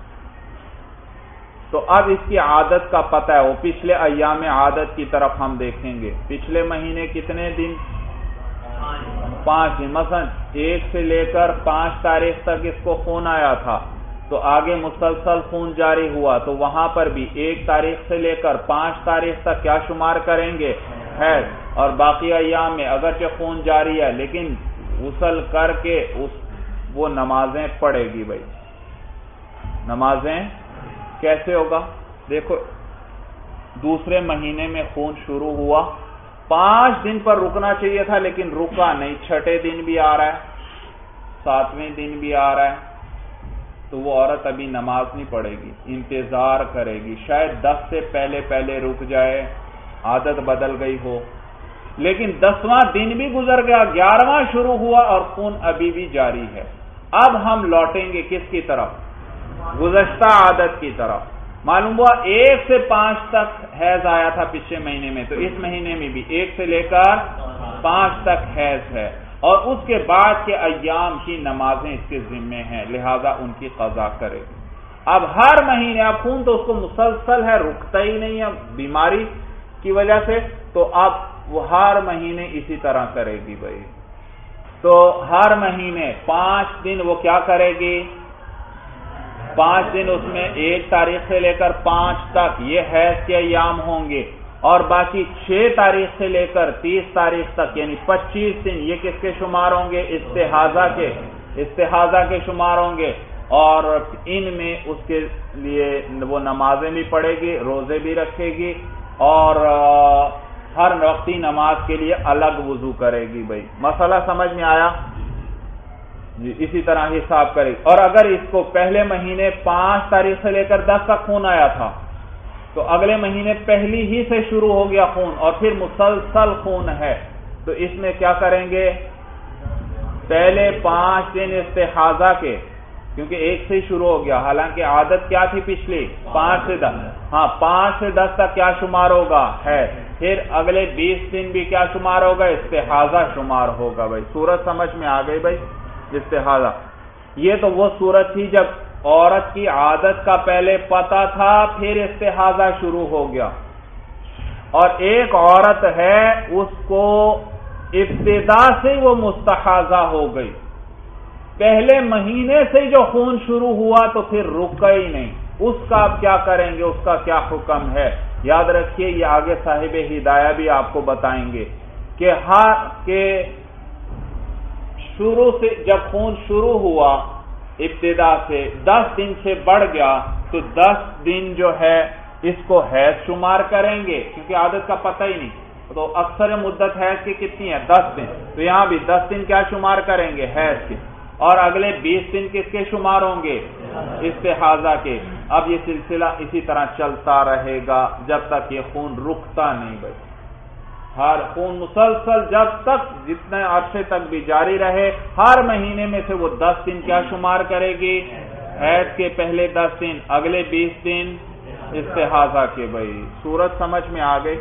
تو اب اس کی عادت کا پتہ ہے، وہ پچھلے ایام عادت کی طرف ہم دیکھیں گے، پچھلے مہینے کتنے دن؟ پانچ دن، مثلا ایک سے لے کر پانچ تاریخ تک اس کو خون آیا تھا، تو آگے مسلسل خون جاری ہوا، تو وہاں پر بھی ایک تاریخ سے لے کر پانچ تاریخ تک کیا شمار کریں گے؟ حیض، اور باقی ایام میں اگرچہ خون جاری ہے لیکن غسل کر کے اس وہ نمازیں پڑھے گی۔ بھائی نمازیں کیسے ہوگا؟ دیکھو دوسرے مہینے میں خون شروع ہوا، پانچ دن پر رکنا چاہیے تھا لیکن رکا نہیں، چھٹے دن بھی آ رہا ہے، ساتویں دن بھی آ رہا ہے، تو وہ عورت ابھی نماز نہیں پڑھے گی، انتظار کرے گی، شاید دس سے پہلے پہلے رک جائے، عادت بدل گئی ہو، لیکن دسواں دن بھی گزر گیا، گیارہواں شروع ہوا اور خون ابھی بھی جاری ہے۔ اب ہم لوٹیں گے کس کی طرف؟ گزشتہ عادت کی طرف۔ معلوم ہوا ایک سے پانچ تک حیض آیا تھا پچھلے مہینے میں، تو اس مہینے میں بھی ایک سے لے کر پانچ تک حیض ہے، اور اس کے بعد کے ایام کی نمازیں اس کے ذمے ہیں، لہذا ان کی قضا کرے گی۔ اب ہر مہینے اب خون تو اس کو مسلسل ہے، رکتا ہی نہیں ہے بیماری کی وجہ سے، تو اب وہ ہر مہینے اسی طرح کرے گی۔ بھائی تو ہر مہینے پانچ دن وہ کیا کرے گی؟ پانچ دن اس میں ایک تاریخ سے لے کر پانچ تک یہ حیض کے ایام ہوں گے، اور باقی چھ تاریخ سے لے کر تیس تاریخ تک یعنی پچیس دن یہ کس کے شمار ہوں گے؟ استحاضہ کے، استحاضہ کے شمار ہوں گے، اور ان میں اس کے لیے وہ نمازیں بھی پڑھے گی، روزے بھی رکھے گی، اور ہر وقتی نماز کے لیے الگ وضو کرے گی بھائی. مسئلہ سمجھ میں آیا جی؟ اسی طرح حساب کرے گی. اور اگر اس کو پہلے مہینے پانچ تاریخ سے لے کر دس تک خون آیا تھا تو اگلے مہینے پہلی ہی سے شروع ہو گیا خون اور پھر مسلسل خون ہے تو اس میں کیا کریں گے؟ پہلے پانچ دن استحاضہ کے، کیونکہ ایک سے شروع ہو گیا، حالانکہ عادت کیا تھی پچھلی پانچ سے دس، ہاں پانچ سے دس تک کیا شمار ہوگا ہے، پھر اگلے بیس دن بھی کیا شمار ہوگا؟ استحاضہ شمار ہوگا بھائی. صورت سمجھ میں آ گئی بھائی؟ استحاضہ یہ تو وہ صورت تھی جب عورت کی عادت کا پہلے پتہ تھا پھر استحاضہ شروع ہو گیا. اور ایک عورت ہے اس کو ابتدا سے وہ مستحاضہ ہو گئی، پہلے مہینے سے جو خون شروع ہوا تو پھر رکا ہی نہیں، اس کا آپ کیا کریں گے؟ اس کا کیا حکم ہے؟ یاد رکھیے یہ آگے صاحب ہدایہ بھی آپ کو بتائیں گے کہ ہر کے شروع سے جب خون شروع ہوا ابتدا سے دس دن سے بڑھ گیا تو دس دن جو ہے اس کو حیض شمار کریں گے، کیونکہ عادت کا پتہ ہی نہیں. تو اکثر مدت حیض کی کتنی ہے؟ دس دن. تو یہاں بھی دس دن کیا شمار کریں گے؟ حیض کے. اور اگلے بیس دن کس کے شمار ہوں گے؟ استحاضہ کے. اب یہ سلسلہ اسی طرح چلتا رہے گا جب تک یہ خون رکتا نہیں بھائی. ہر خون مسلسل جب تک جتنے عرصے تک بھی جاری رہے، ہر مہینے میں سے وہ دس دن کیا شمار کرے گی؟ حیض کے پہلے دس دن، اگلے بیس دن استحاضہ کے بھائی. صورت سمجھ میں آ گئی؟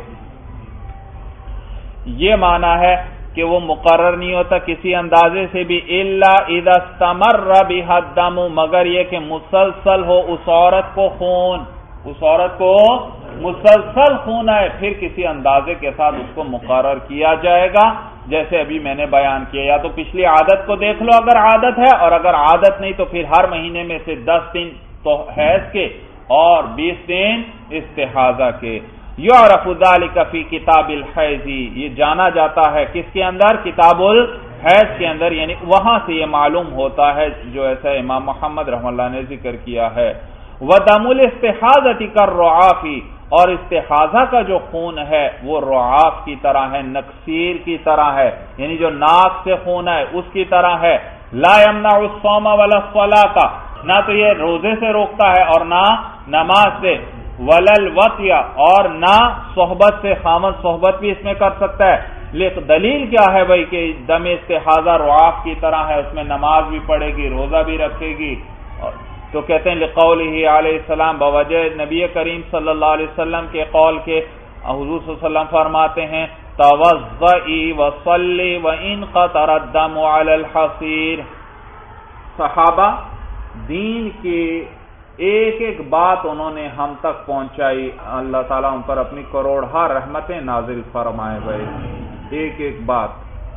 یہ معنی ہے کہ وہ مقرر نہیں ہوتا کسی اندازے سے بھی، الا اذا استمر بها الدم، مگر یہ کہ مسلسل ہو اس عورت کو خون، اس عورت کو مسلسل خون ہے، پھر کسی اندازے کے ساتھ اس کو مقرر کیا جائے گا جیسے ابھی میں نے بیان کیا. یا تو پچھلی عادت کو دیکھ لو اگر عادت ہے، اور اگر عادت نہیں تو پھر ہر مہینے میں سے دس دن تو حیض کے اور بیس دن استحاضہ کے. یعرف ذلک فی کتاب الحیض، یہ جانا جاتا ہے کس کے اندر؟ کتاب الحیض کے اندر، یعنی وہاں سے یہ معلوم ہوتا ہے جو ایسا امام محمد رحمہ اللہ نے ذکر کیا ہے. وَدَمُ الْإِسْتِحَاضَةِ كَالرُّعَافِ، اور استحاضہ کا جو خون ہے وہ رعاف کی طرح ہے، نکسیر کی طرح ہے، یعنی جو ناک سے خون ہے اس کی طرح ہے. لا يمنع الصوم ولا الصلاة، نہ تو یہ روزے سے روکتا ہے اور نہ نماز سے. ولا الوطی، اور نہ صحبت سے، خامد صحبت بھی اس میں کر سکتا ہے. لیکن دلیل کیا ہے بھائی کہ دم استحاضہ رعاف کی طرح ہے، اس میں نماز بھی پڑھے گی، روزہ بھی رکھے گی؟ تو کہتے ہیں لقولہ علیہ السلام، بوجہ نبی کریم صلی اللہ علیہ وسلم کے قول کے، حضور صلی اللہ علیہ وسلم فرماتے ہیں توضئی وصلی وان قطر الدم علی الحصیر. صحابہ دین کی ایک ایک بات انہوں نے ہم تک پہنچائی، اللہ تعالیٰ ان پر اپنی کروڑہا رحمتیں نازل فرمائے بھائی. ایک ایک بات.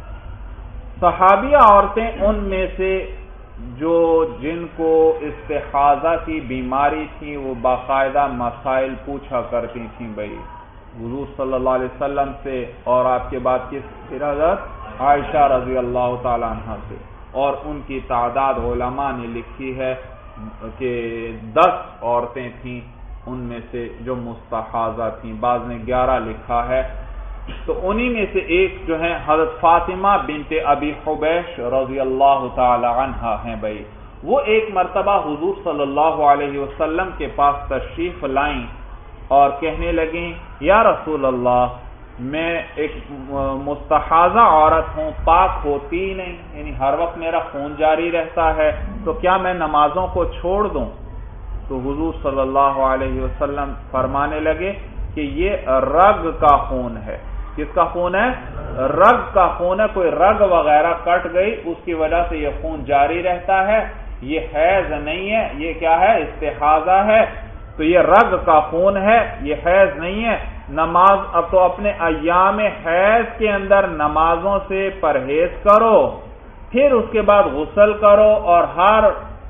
صحابیہ عورتیں ان میں سے جو جن کو استحاضہ کی بیماری تھی وہ باقاعدہ مسائل پوچھا کرتی تھیں بھائی حضور صلی اللہ علیہ وسلم سے، اور آپ کے بعد کس حضرت عائشہ رضی اللہ تعالی عنہ سے. اور ان کی تعداد علماء نے لکھی ہے کہ دس عورتیں تھیں ان میں سے جو مستحاضہ تھیں، بعض نے گیارہ لکھا ہے. تو انہی میں سے ایک جو ہے حضرت فاطمہ بنت ابی حبیش رضی اللہ تعالی عنہا ہیں بھائی. وہ ایک مرتبہ حضور صلی اللہ علیہ وسلم کے پاس تشریف لائیں اور کہنے لگیں یا رسول اللہ، میں ایک مستحاضہ عورت ہوں، پاک ہوتی ہی نہیں، یعنی ہر وقت میرا خون جاری رہتا ہے، تو کیا میں نمازوں کو چھوڑ دوں؟ تو حضور صلی اللہ علیہ وسلم فرمانے لگے کہ یہ رگ کا خون ہے. کس کا خون ہے؟ رگ کا خون ہے. کوئی رگ وغیرہ کٹ گئی اس کی وجہ سے یہ خون جاری رہتا ہے، یہ حیض نہیں ہے، یہ کیا ہے؟ استحاضہ ہے. تو یہ رگ کا خون ہے، یہ حیض نہیں ہے. نماز اب تو اپنے ایام حیض کے اندر نمازوں سے پرہیز کرو، پھر اس کے بعد غسل کرو اور ہر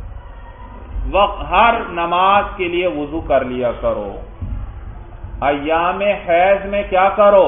وقت ہر نماز کے لیے وضو کر لیا کرو. ایام حیض میں کیا کرو؟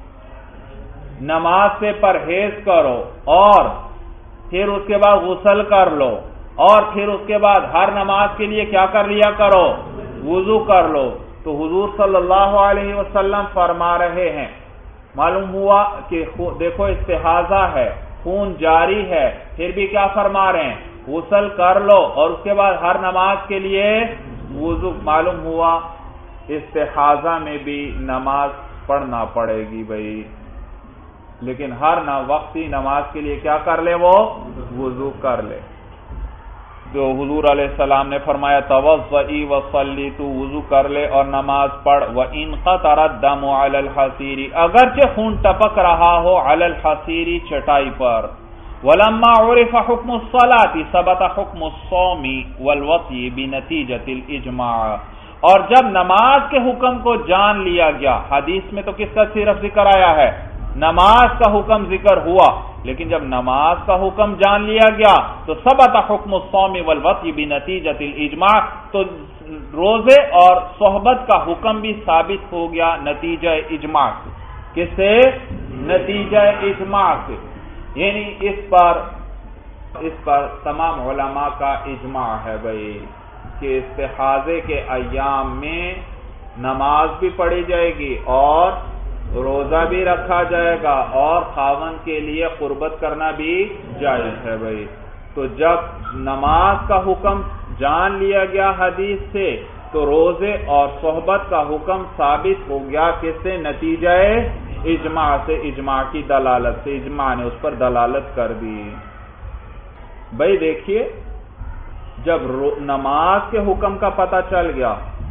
نماز سے پرہیز کرو اور پھر اس کے بعد غسل کر لو، اور پھر اس کے بعد ہر نماز کے لیے کیا کر لیا کرو؟ وضو کر لو. تو حضور صلی اللہ علیہ وسلم فرما رہے ہیں معلوم ہوا کہ دیکھو استحاضہ ہے، خون جاری ہے، پھر بھی کیا فرما رہے ہیں؟ غسل کر لو اور اس کے بعد ہر نماز کے لیے وضو۔ معلوم ہوا استحاضہ میں بھی نماز پڑھنا پڑے گی بھائی، لیکن ہر وقتی نماز کے لیے کیا کر لے؟ وہ وضو کر لے۔ جو حضور علیہ السلام نے فرمایا توضئی وصلی، تو وضو کر لے اور نماز پڑھ۔ وَإِنْ قَطَرَ الدَّمُ عَلَى الْحَصِيرِ، اگرچہ خون ٹپک رہا ہو علی الحصیر چٹائی پر۔ وَلَمَّا عُرِفَ حُكْمُ الصَّلَاةِ ثَبَتَ حُكْمُ الصَّوْمِ وَالْوَطْءِ بِنَتِيجَةِ الْإِجْمَاعِ، اور جب نماز کے حکم کو جان لیا گیا، حدیث میں تو کس کا صرف ذکر آیا ہے؟ نماز کا حکم ذکر ہوا، لیکن جب نماز کا حکم جان لیا گیا تو ثبت حکم الصوم والوطء بنتیجۃ الاجماع، تو روزے اور صحبت کا حکم بھی ثابت ہو گیا نتیجہ اجماع سے۔ کس سے؟ نتیجہ اجماع سے، یعنی اس پر اس پر تمام علماء کا اجماع ہے بھائی کہ استحاضے کے ایام میں نماز بھی پڑھی جائے گی اور روزہ بھی رکھا جائے گا اور خاوند کے لیے قربت کرنا بھی جائز ہے بھائی۔ تو جب نماز کا حکم جان لیا گیا حدیث سے، تو روزے اور صحبت کا حکم ثابت ہو گیا کس سے؟ نتیجہ اجماع سے، اجماع کی دلالت سے، اجماع نے اس پر دلالت کر دی۔ بھائی دیکھیے، جب نماز کے حکم کا پتہ چل گیا،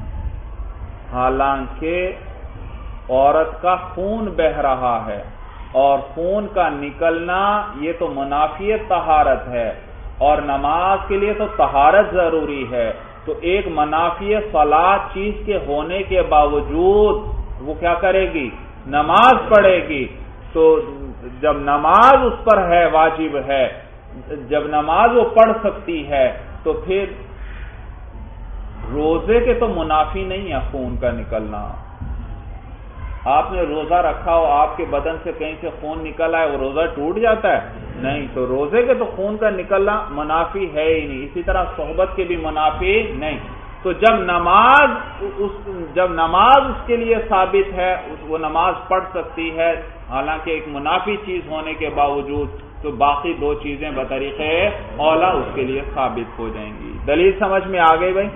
حالانکہ عورت کا خون بہہ رہا ہے اور خون کا نکلنا یہ تو منافی طہارت ہے، اور نماز کے لیے تو طہارت ضروری ہے، تو ایک منافی صلاۃ چیز کے ہونے کے باوجود وہ کیا کرے گی؟ نماز پڑھے گی۔ تو جب نماز اس پر ہے، واجب ہے، جب نماز وہ پڑھ سکتی ہے، تو پھر روزے کے تو منافی نہیں ہے خون کا نکلنا۔ آپ نے روزہ رکھا ہو، آپ کے بدن سے کہیں سے خون نکل آئے، وہ روزہ ٹوٹ جاتا ہے؟ نہیں، تو روزے کے تو خون کا نکلنا منافی ہے ہی نہیں، اسی طرح صحبت کے بھی منافی نہیں۔ تو جب نماز اس جب نماز اس کے لیے ثابت ہے، وہ نماز پڑھ سکتی ہے حالانکہ ایک منافی چیز ہونے کے باوجود، تو باقی دو چیزیں بطریق اولا اس کے لیے ثابت ہو جائیں گی۔ دلیل سمجھ میں آ گئی بھائی؟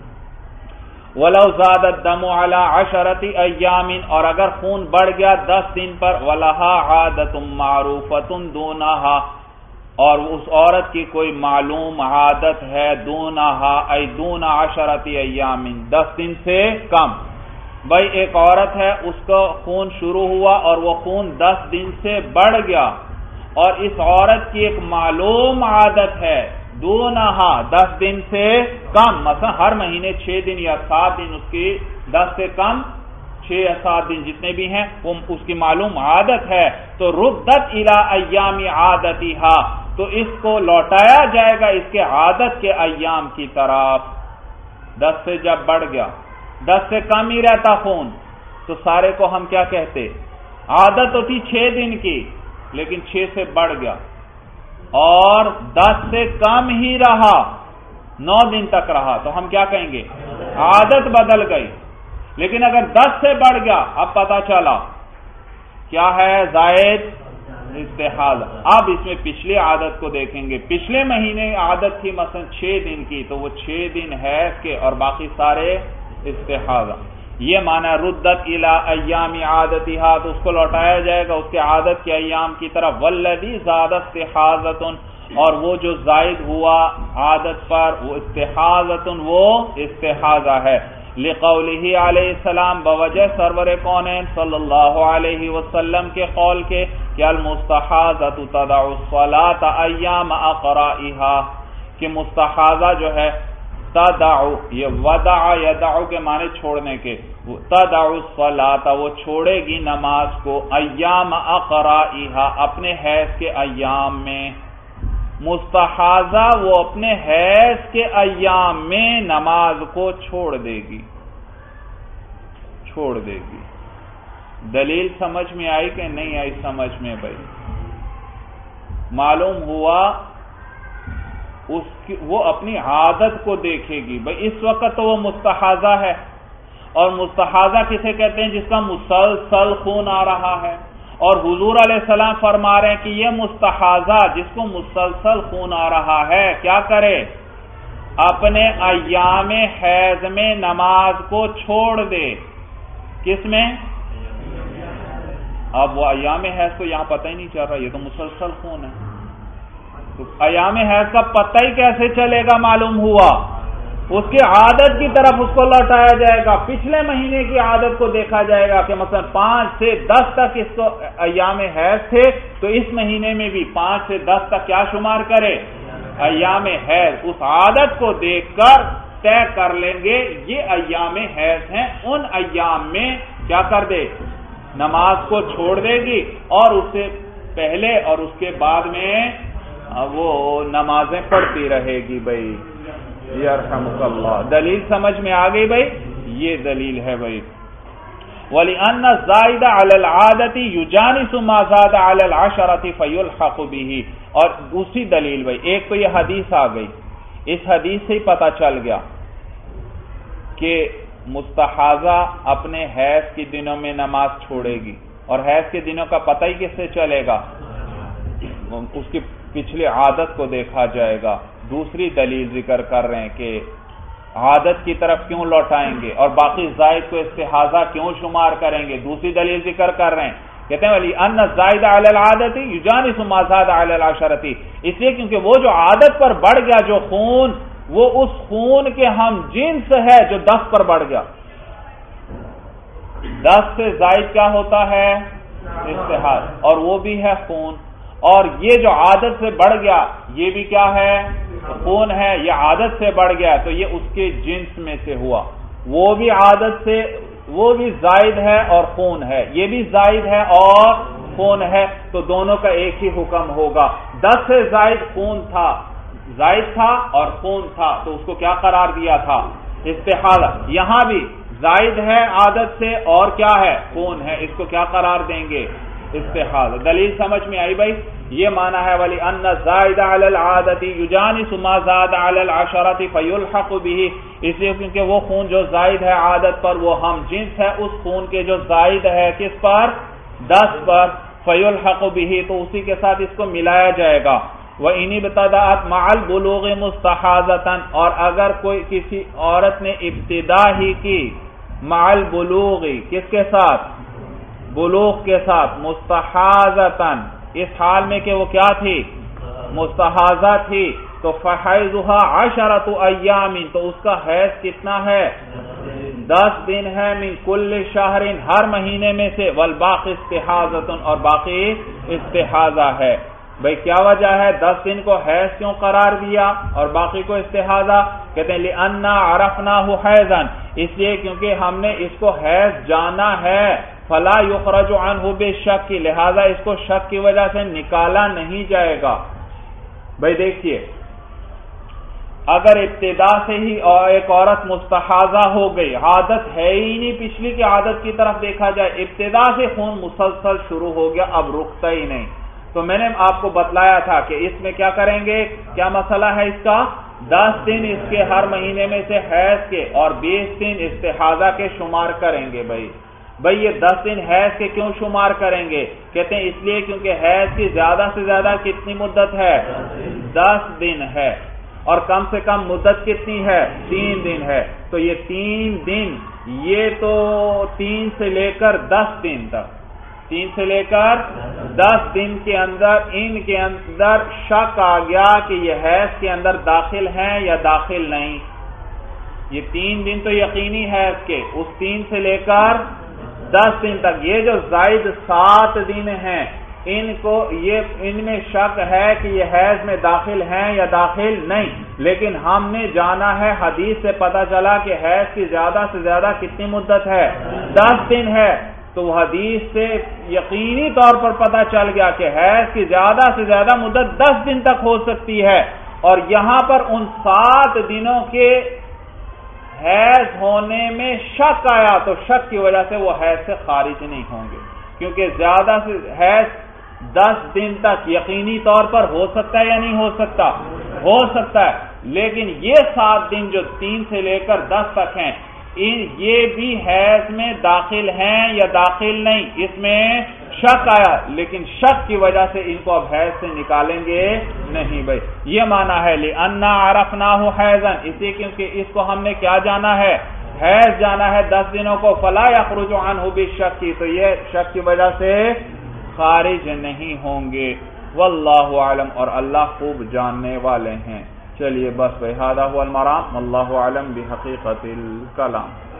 وَلَوْ زَادَ الدَّمُ عَلَى عَشَرَةِ أَيَّامٍ، اور اگر خون بڑھ گیا دس دن پر، وَلَهَا عَادَةٌ مَعْرُوفَةٌ دُونَهَا، اور اس عورت کی کوئی معلوم عادت ہے، دونہا ای دون عشرۃ ایام، دس دن سے کم۔ بھائی ایک عورت ہے، اس کا خون شروع ہوا اور وہ خون دس دن سے بڑھ گیا، اور اس عورت کی ایک معلوم عادت ہے، دونہا دس دن سے کم، مثلا ہر مہینے چھ دن یا سات دن اس کی دس سے کم، چھ یا سات دن جتنے بھی ہیں وہ اس کی معلوم عادت ہے، تو ردت الی ایام عادتہا، تو اس کو لوٹایا جائے گا اس کے عادت کے ایام کی طرف۔ دس سے جب بڑھ گیا، دس سے کم ہی رہتا خون، تو سارے کو ہم کیا کہتے؟ عادت تو تھی چھ دن کی، لیکن چھ سے بڑھ گیا، اور دس سے کم ہی رہا، نو دن تک رہا، تو ہم کیا کہیں گے؟ عادت بدل گئی۔ لیکن اگر دس سے بڑھ گیا، اب پتا چلا کیا ہے؟ زائد استحاضہ۔ اب اس میں پچھلی عادت کو دیکھیں گے، پچھلے مہینے عادت تھی مثلا چھ دن کی، تو وہ چھ دن ہے کہ اور باقی سارے استحاضہ۔ یہ معنی ردت الی ایام عادتہا، تو اس کو لوٹایا جائے گا اس کے عادت کے ایام کی طرف۔ والذی زاد استحاضۃ، اور وہ جو زائد ہوا عادت پر، وہ استحاضۃ، وہ استحاضہ ہے۔ لقولہ علیہ السلام، بوجہ سرور کونین صلی اللہ علیہ وسلم کے قول کے کہ المستحاضۃ تدع الصلاۃ ایام اقرائہا، کہ مستحاضہ جو ہے تدع، یہ ودع یدع کے معنی چھوڑنے کے، تدع الصلاۃ، وہ چھوڑے گی نماز کو، ایام اقرائہا، اپنے حیض کے ایام میں۔ مستحاضہ وہ اپنے حیض کے ایام میں نماز کو چھوڑ دے گی، چھوڑ دے گی۔ دلیل سمجھ میں آئی کہ نہیں آئی سمجھ میں بھائی؟ معلوم ہوا اس کی وہ اپنی عادت کو دیکھے گی بھائی، اس وقت تو وہ مستحاضہ ہے، اور مستحاضہ کسے کہتے ہیں؟ جس کا مسلسل خون آ رہا ہے، اور حضور علیہ السلام فرما رہے ہیں کہ یہ مستحاضہ جس کو مسلسل خون آ رہا ہے کیا کرے؟ اپنے ایام حیض میں نماز کو چھوڑ دے۔ کس میں؟ اب وہ ایام حیض کو یہاں پتہ ہی نہیں چل رہا، یہ تو مسلسل خون ہے، تو ایام حیض کا پتہ ہی کیسے چلے گا؟ معلوم ہوا اس کی عادت کی طرف اس کو لوٹایا جائے گا، پچھلے مہینے کی عادت کو دیکھا جائے گا کہ مثلا پانچ سے دس تک اس کو ایام حیض تھے، تو اس مہینے میں بھی پانچ سے دس تک کیا شمار کرے؟ ایام حیض۔ اس عادت کو دیکھ کر طے کر لیں گے یہ ایام حیض ہیں، ان ایام میں کیا کر دے؟ نماز کو چھوڑ دے گی، اور اس سے پہلے اور اس کے بعد میں وہ نمازیں پڑھتی رہے گی۔ بھائی یرحمک اللہ، دلیل سمجھ میں آ گئی بھائی؟ یہ دلیل ہے بھائی۔ وَلِأَنَّ الزَّائِدَ عَلَى الْعَادَةِ يُجَانِسُ مَا زَادَ عَلَى الْعَشَرَةِ فَيُلْحَقُ بِهِ۔ اور دوسری دلیل بھائی، ایک تو یہ حدیث آ گئی، اس حدیث سے ہی پتہ چل گیا کہ مستحاضہ اپنے حیض کے دنوں میں نماز چھوڑے گی، اور حیض کے دنوں کا پتہ ہی کس سے چلے گا؟ اس کی پچھلی عادت کو دیکھا جائے گا۔ دوسری دلیل ذکر کر رہے ہیں کہ عادت کی طرف کیوں لوٹائیں گے اور باقی زائد کو استحاضہ کیوں شمار کریں گے؟ دوسری دلیل ذکر کر رہے ہیں، کہتے ہیں ولی ان الزائد علی العادت یجانس ما زاد علی العشرۃ، اس لیے کیونکہ وہ جو عادت پر بڑھ گیا جو خون، وہ اس خون کے ہم جنس ہے جو دس پر بڑھ گیا۔ دس سے زائد کیا ہوتا ہے؟ استحاضہ، اور وہ بھی ہے خون، اور یہ جو عادت سے بڑھ گیا یہ بھی کیا ہے؟ خون ہے، یہ عادت سے بڑھ گیا تو یہ اس کے جنس میں سے ہوا، وہ بھی عادت سے، وہ بھی زائد ہے اور خون ہے، یہ بھی زائد ہے اور خون ہے، تو دونوں کا ایک ہی حکم ہوگا۔ دس سے زائد خون تھا، زائد تھا اور خون تھا، تو اس کو کیا قرار دیا تھا؟ استحاضہ۔ یہاں بھی زائد ہے عادت سے اور کیا ہے؟ خون ہے، اس کو کیا قرار دیں گے؟ استحاضہ۔ دلیل سمجھ میں آئی بھائی؟ یہ معنی ہے ولی ان الزائد علی العادت یجانس ما زاد علی العشرۃ فیلحق به، اس لیے کیونکہ وہ خون جو زائد ہے عادت پر وہ ہم جنس ہے اس خون کے جو زائد ہے کس پر؟ دس پر، فیلحق به، تو اسی کے ساتھ اس کو ملایا جائے گا۔ وَإِنِ ابْتَدَأَتْ مَعَ الْبُلُوغِ مُسْتَحَاضَةً، اور اگر کوئی کسی عورت نے ابتدا ہی کی مع البلوغ، کس کے ساتھ؟ بلوغ کے ساتھ، مستحاضتاً، اس حال میں کہ وہ کیا تھی؟ مستحاضہ تھی، تو فحیضها عشرۃ ایام، تو اس کا حیض کتنا ہے؟ دس دن ہے، من کل شہر، ہر مہینے میں سے، والباقی استحاضۃ، اور باقی استحاضہ ہے۔ بھئی کیا وجہ ہے دس دن کو حیض کیوں قرار دیا اور باقی کو استحاضہ؟ کہتے ہیں لِأَنَّا عَرَفْنَاهُ حَیضًا، اس لیے کیونکہ ہم نے اس کو حیض جانا ہے، فَلَا يُخْرَجُ عَنْهُ بِالشَّكِّ، لہذا اس کو شک کی وجہ سے نکالا نہیں جائے گا۔ بھئی دیکھیے، اگر ابتدا سے ہی ایک عورت مستحاضہ ہو گئی، عادت ہے ہی نہیں پچھلی کی عادت کی طرف دیکھا جائے، ابتدا سے خون مسلسل شروع ہو گیا، اب رکتا ہی نہیں، تو میں نے آپ کو بتلایا تھا کہ اس میں کیا کریں گے؟ کیا مسئلہ ہے اس کا؟ دس دن اس کے ہر مہینے میں سے حیض کے اور بیس دن استحاضہ کے شمار کریں گے۔ بھائی بھائی یہ دس دن حیض کے کیوں شمار کریں گے؟ کہتے ہیں اس لیے کیونکہ حیض کی زیادہ سے زیادہ کتنی مدت ہے؟ دس دن ہے، اور کم سے کم مدت کتنی ہے؟ تین دن ہے، تو یہ تین دن، یہ تو تین سے لے کر دس دن تک، تین سے لے کر دس دن کے اندر ان کے اندر شک آ گیا کہ یہ حیض کے اندر داخل ہیں یا داخل نہیں، یہ تین دن تو یقینی حیض کے، اس تین سے لے کر دس دن تک، یہ جو زائد سات دن ہیں ان کو یہ ان میں شک ہے کہ یہ حیض میں داخل ہیں یا داخل نہیں، لیکن ہم نے جانا ہے، حدیث سے پتہ چلا کہ حیض کی زیادہ سے زیادہ کتنی مدت ہے؟ دس دن ہے، تو حدیث سے یقینی طور پر پتہ چل گیا کہ حیض کی زیادہ سے زیادہ مدت دس دن تک ہو سکتی ہے، اور یہاں پر ان سات دنوں کے حیض ہونے میں شک آیا تو شک کی وجہ سے وہ حیض سے خارج نہیں ہوں گے، کیونکہ زیادہ سے حیض دس دن تک یقینی طور پر ہو سکتا ہے یا نہیں ہو سکتا؟ ہو سکتا ہے، لیکن یہ سات دن جو تین سے لے کر دس تک ہیں یہ بھی حیض میں داخل ہیں یا داخل نہیں، اس میں شک آیا، لیکن شک کی وجہ سے ان کو اب حیض سے نکالیں گے نہیں بھائی، یہ معنی ہے لِأَنَّا عَرَفْنَاهُ حَیْضًا، اسی کیونکہ اس کو ہم نے کیا جانا ہے، حیض جانا ہے دس دنوں کو، فَلَا يَخْرُجُ عَنْهُ بِالشَّكِّ، تو یہ شک کی وجہ سے خارج نہیں ہوں گے۔ واللہ اعلم، اور اللہ خوب جاننے والے ہیں۔ چلیے بس بھائی، ھذا هو المرام، واللہ اعلم بحقیقت الکلام۔